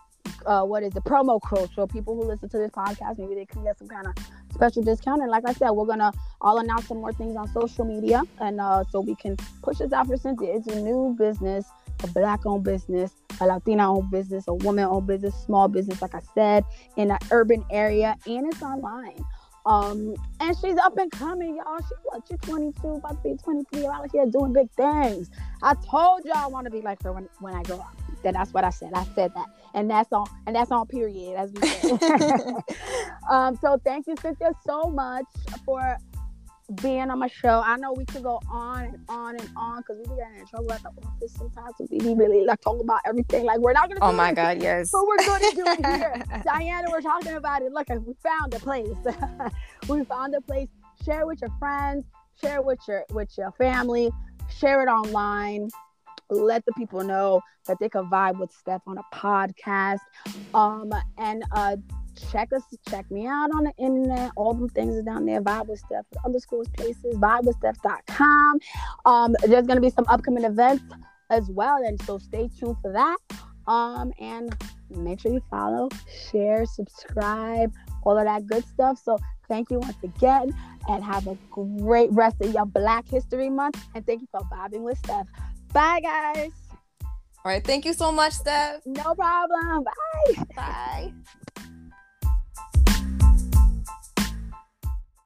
uh, what is the promo code? So people who listen to this podcast, maybe they can get some kind of special discount. And like I said, we're gonna all announce some more things on social media, and uh, so we can push this out for Cynthia. It's a new business, a Black-owned business, a Latina-owned business, a woman-owned business, small business, like I said, in an urban area, and it's online. Um, and she's up and coming, y'all. She what? She's twenty-two, about to be twenty-three, out here doing big things. I told y'all I want to be like her when, when I grow up. Then that's what I said. I said that, and that's on, and that's on period, as we said. um, so thank you, Cynthia, so much for being on my show. I know we could go on and on and on because we be getting in trouble at the office sometimes. We be really like talking about everything. Like we're not gonna. Oh do my it, God, yes. but we're gonna do it here. Diana, we're talking about it. Look, we found a place. We found a place. Share it with your friends. Share it with your with your family. Share it online. Let the people know that they can vibe with Steph on a podcast. Um, and uh, check us, check me out on the internet. All the things are down there. Vibe with Steph, underscore places, vibe with steph dot com. Um, there's gonna be some upcoming events as well, and so stay tuned for that. Um, and make sure you follow, share, subscribe, all of that good stuff. So thank you once again, and have a great rest of your Black History Month. And thank you for vibing with Steph. Bye, guys. All right. Thank you so much, Steph. No problem. Bye. Bye.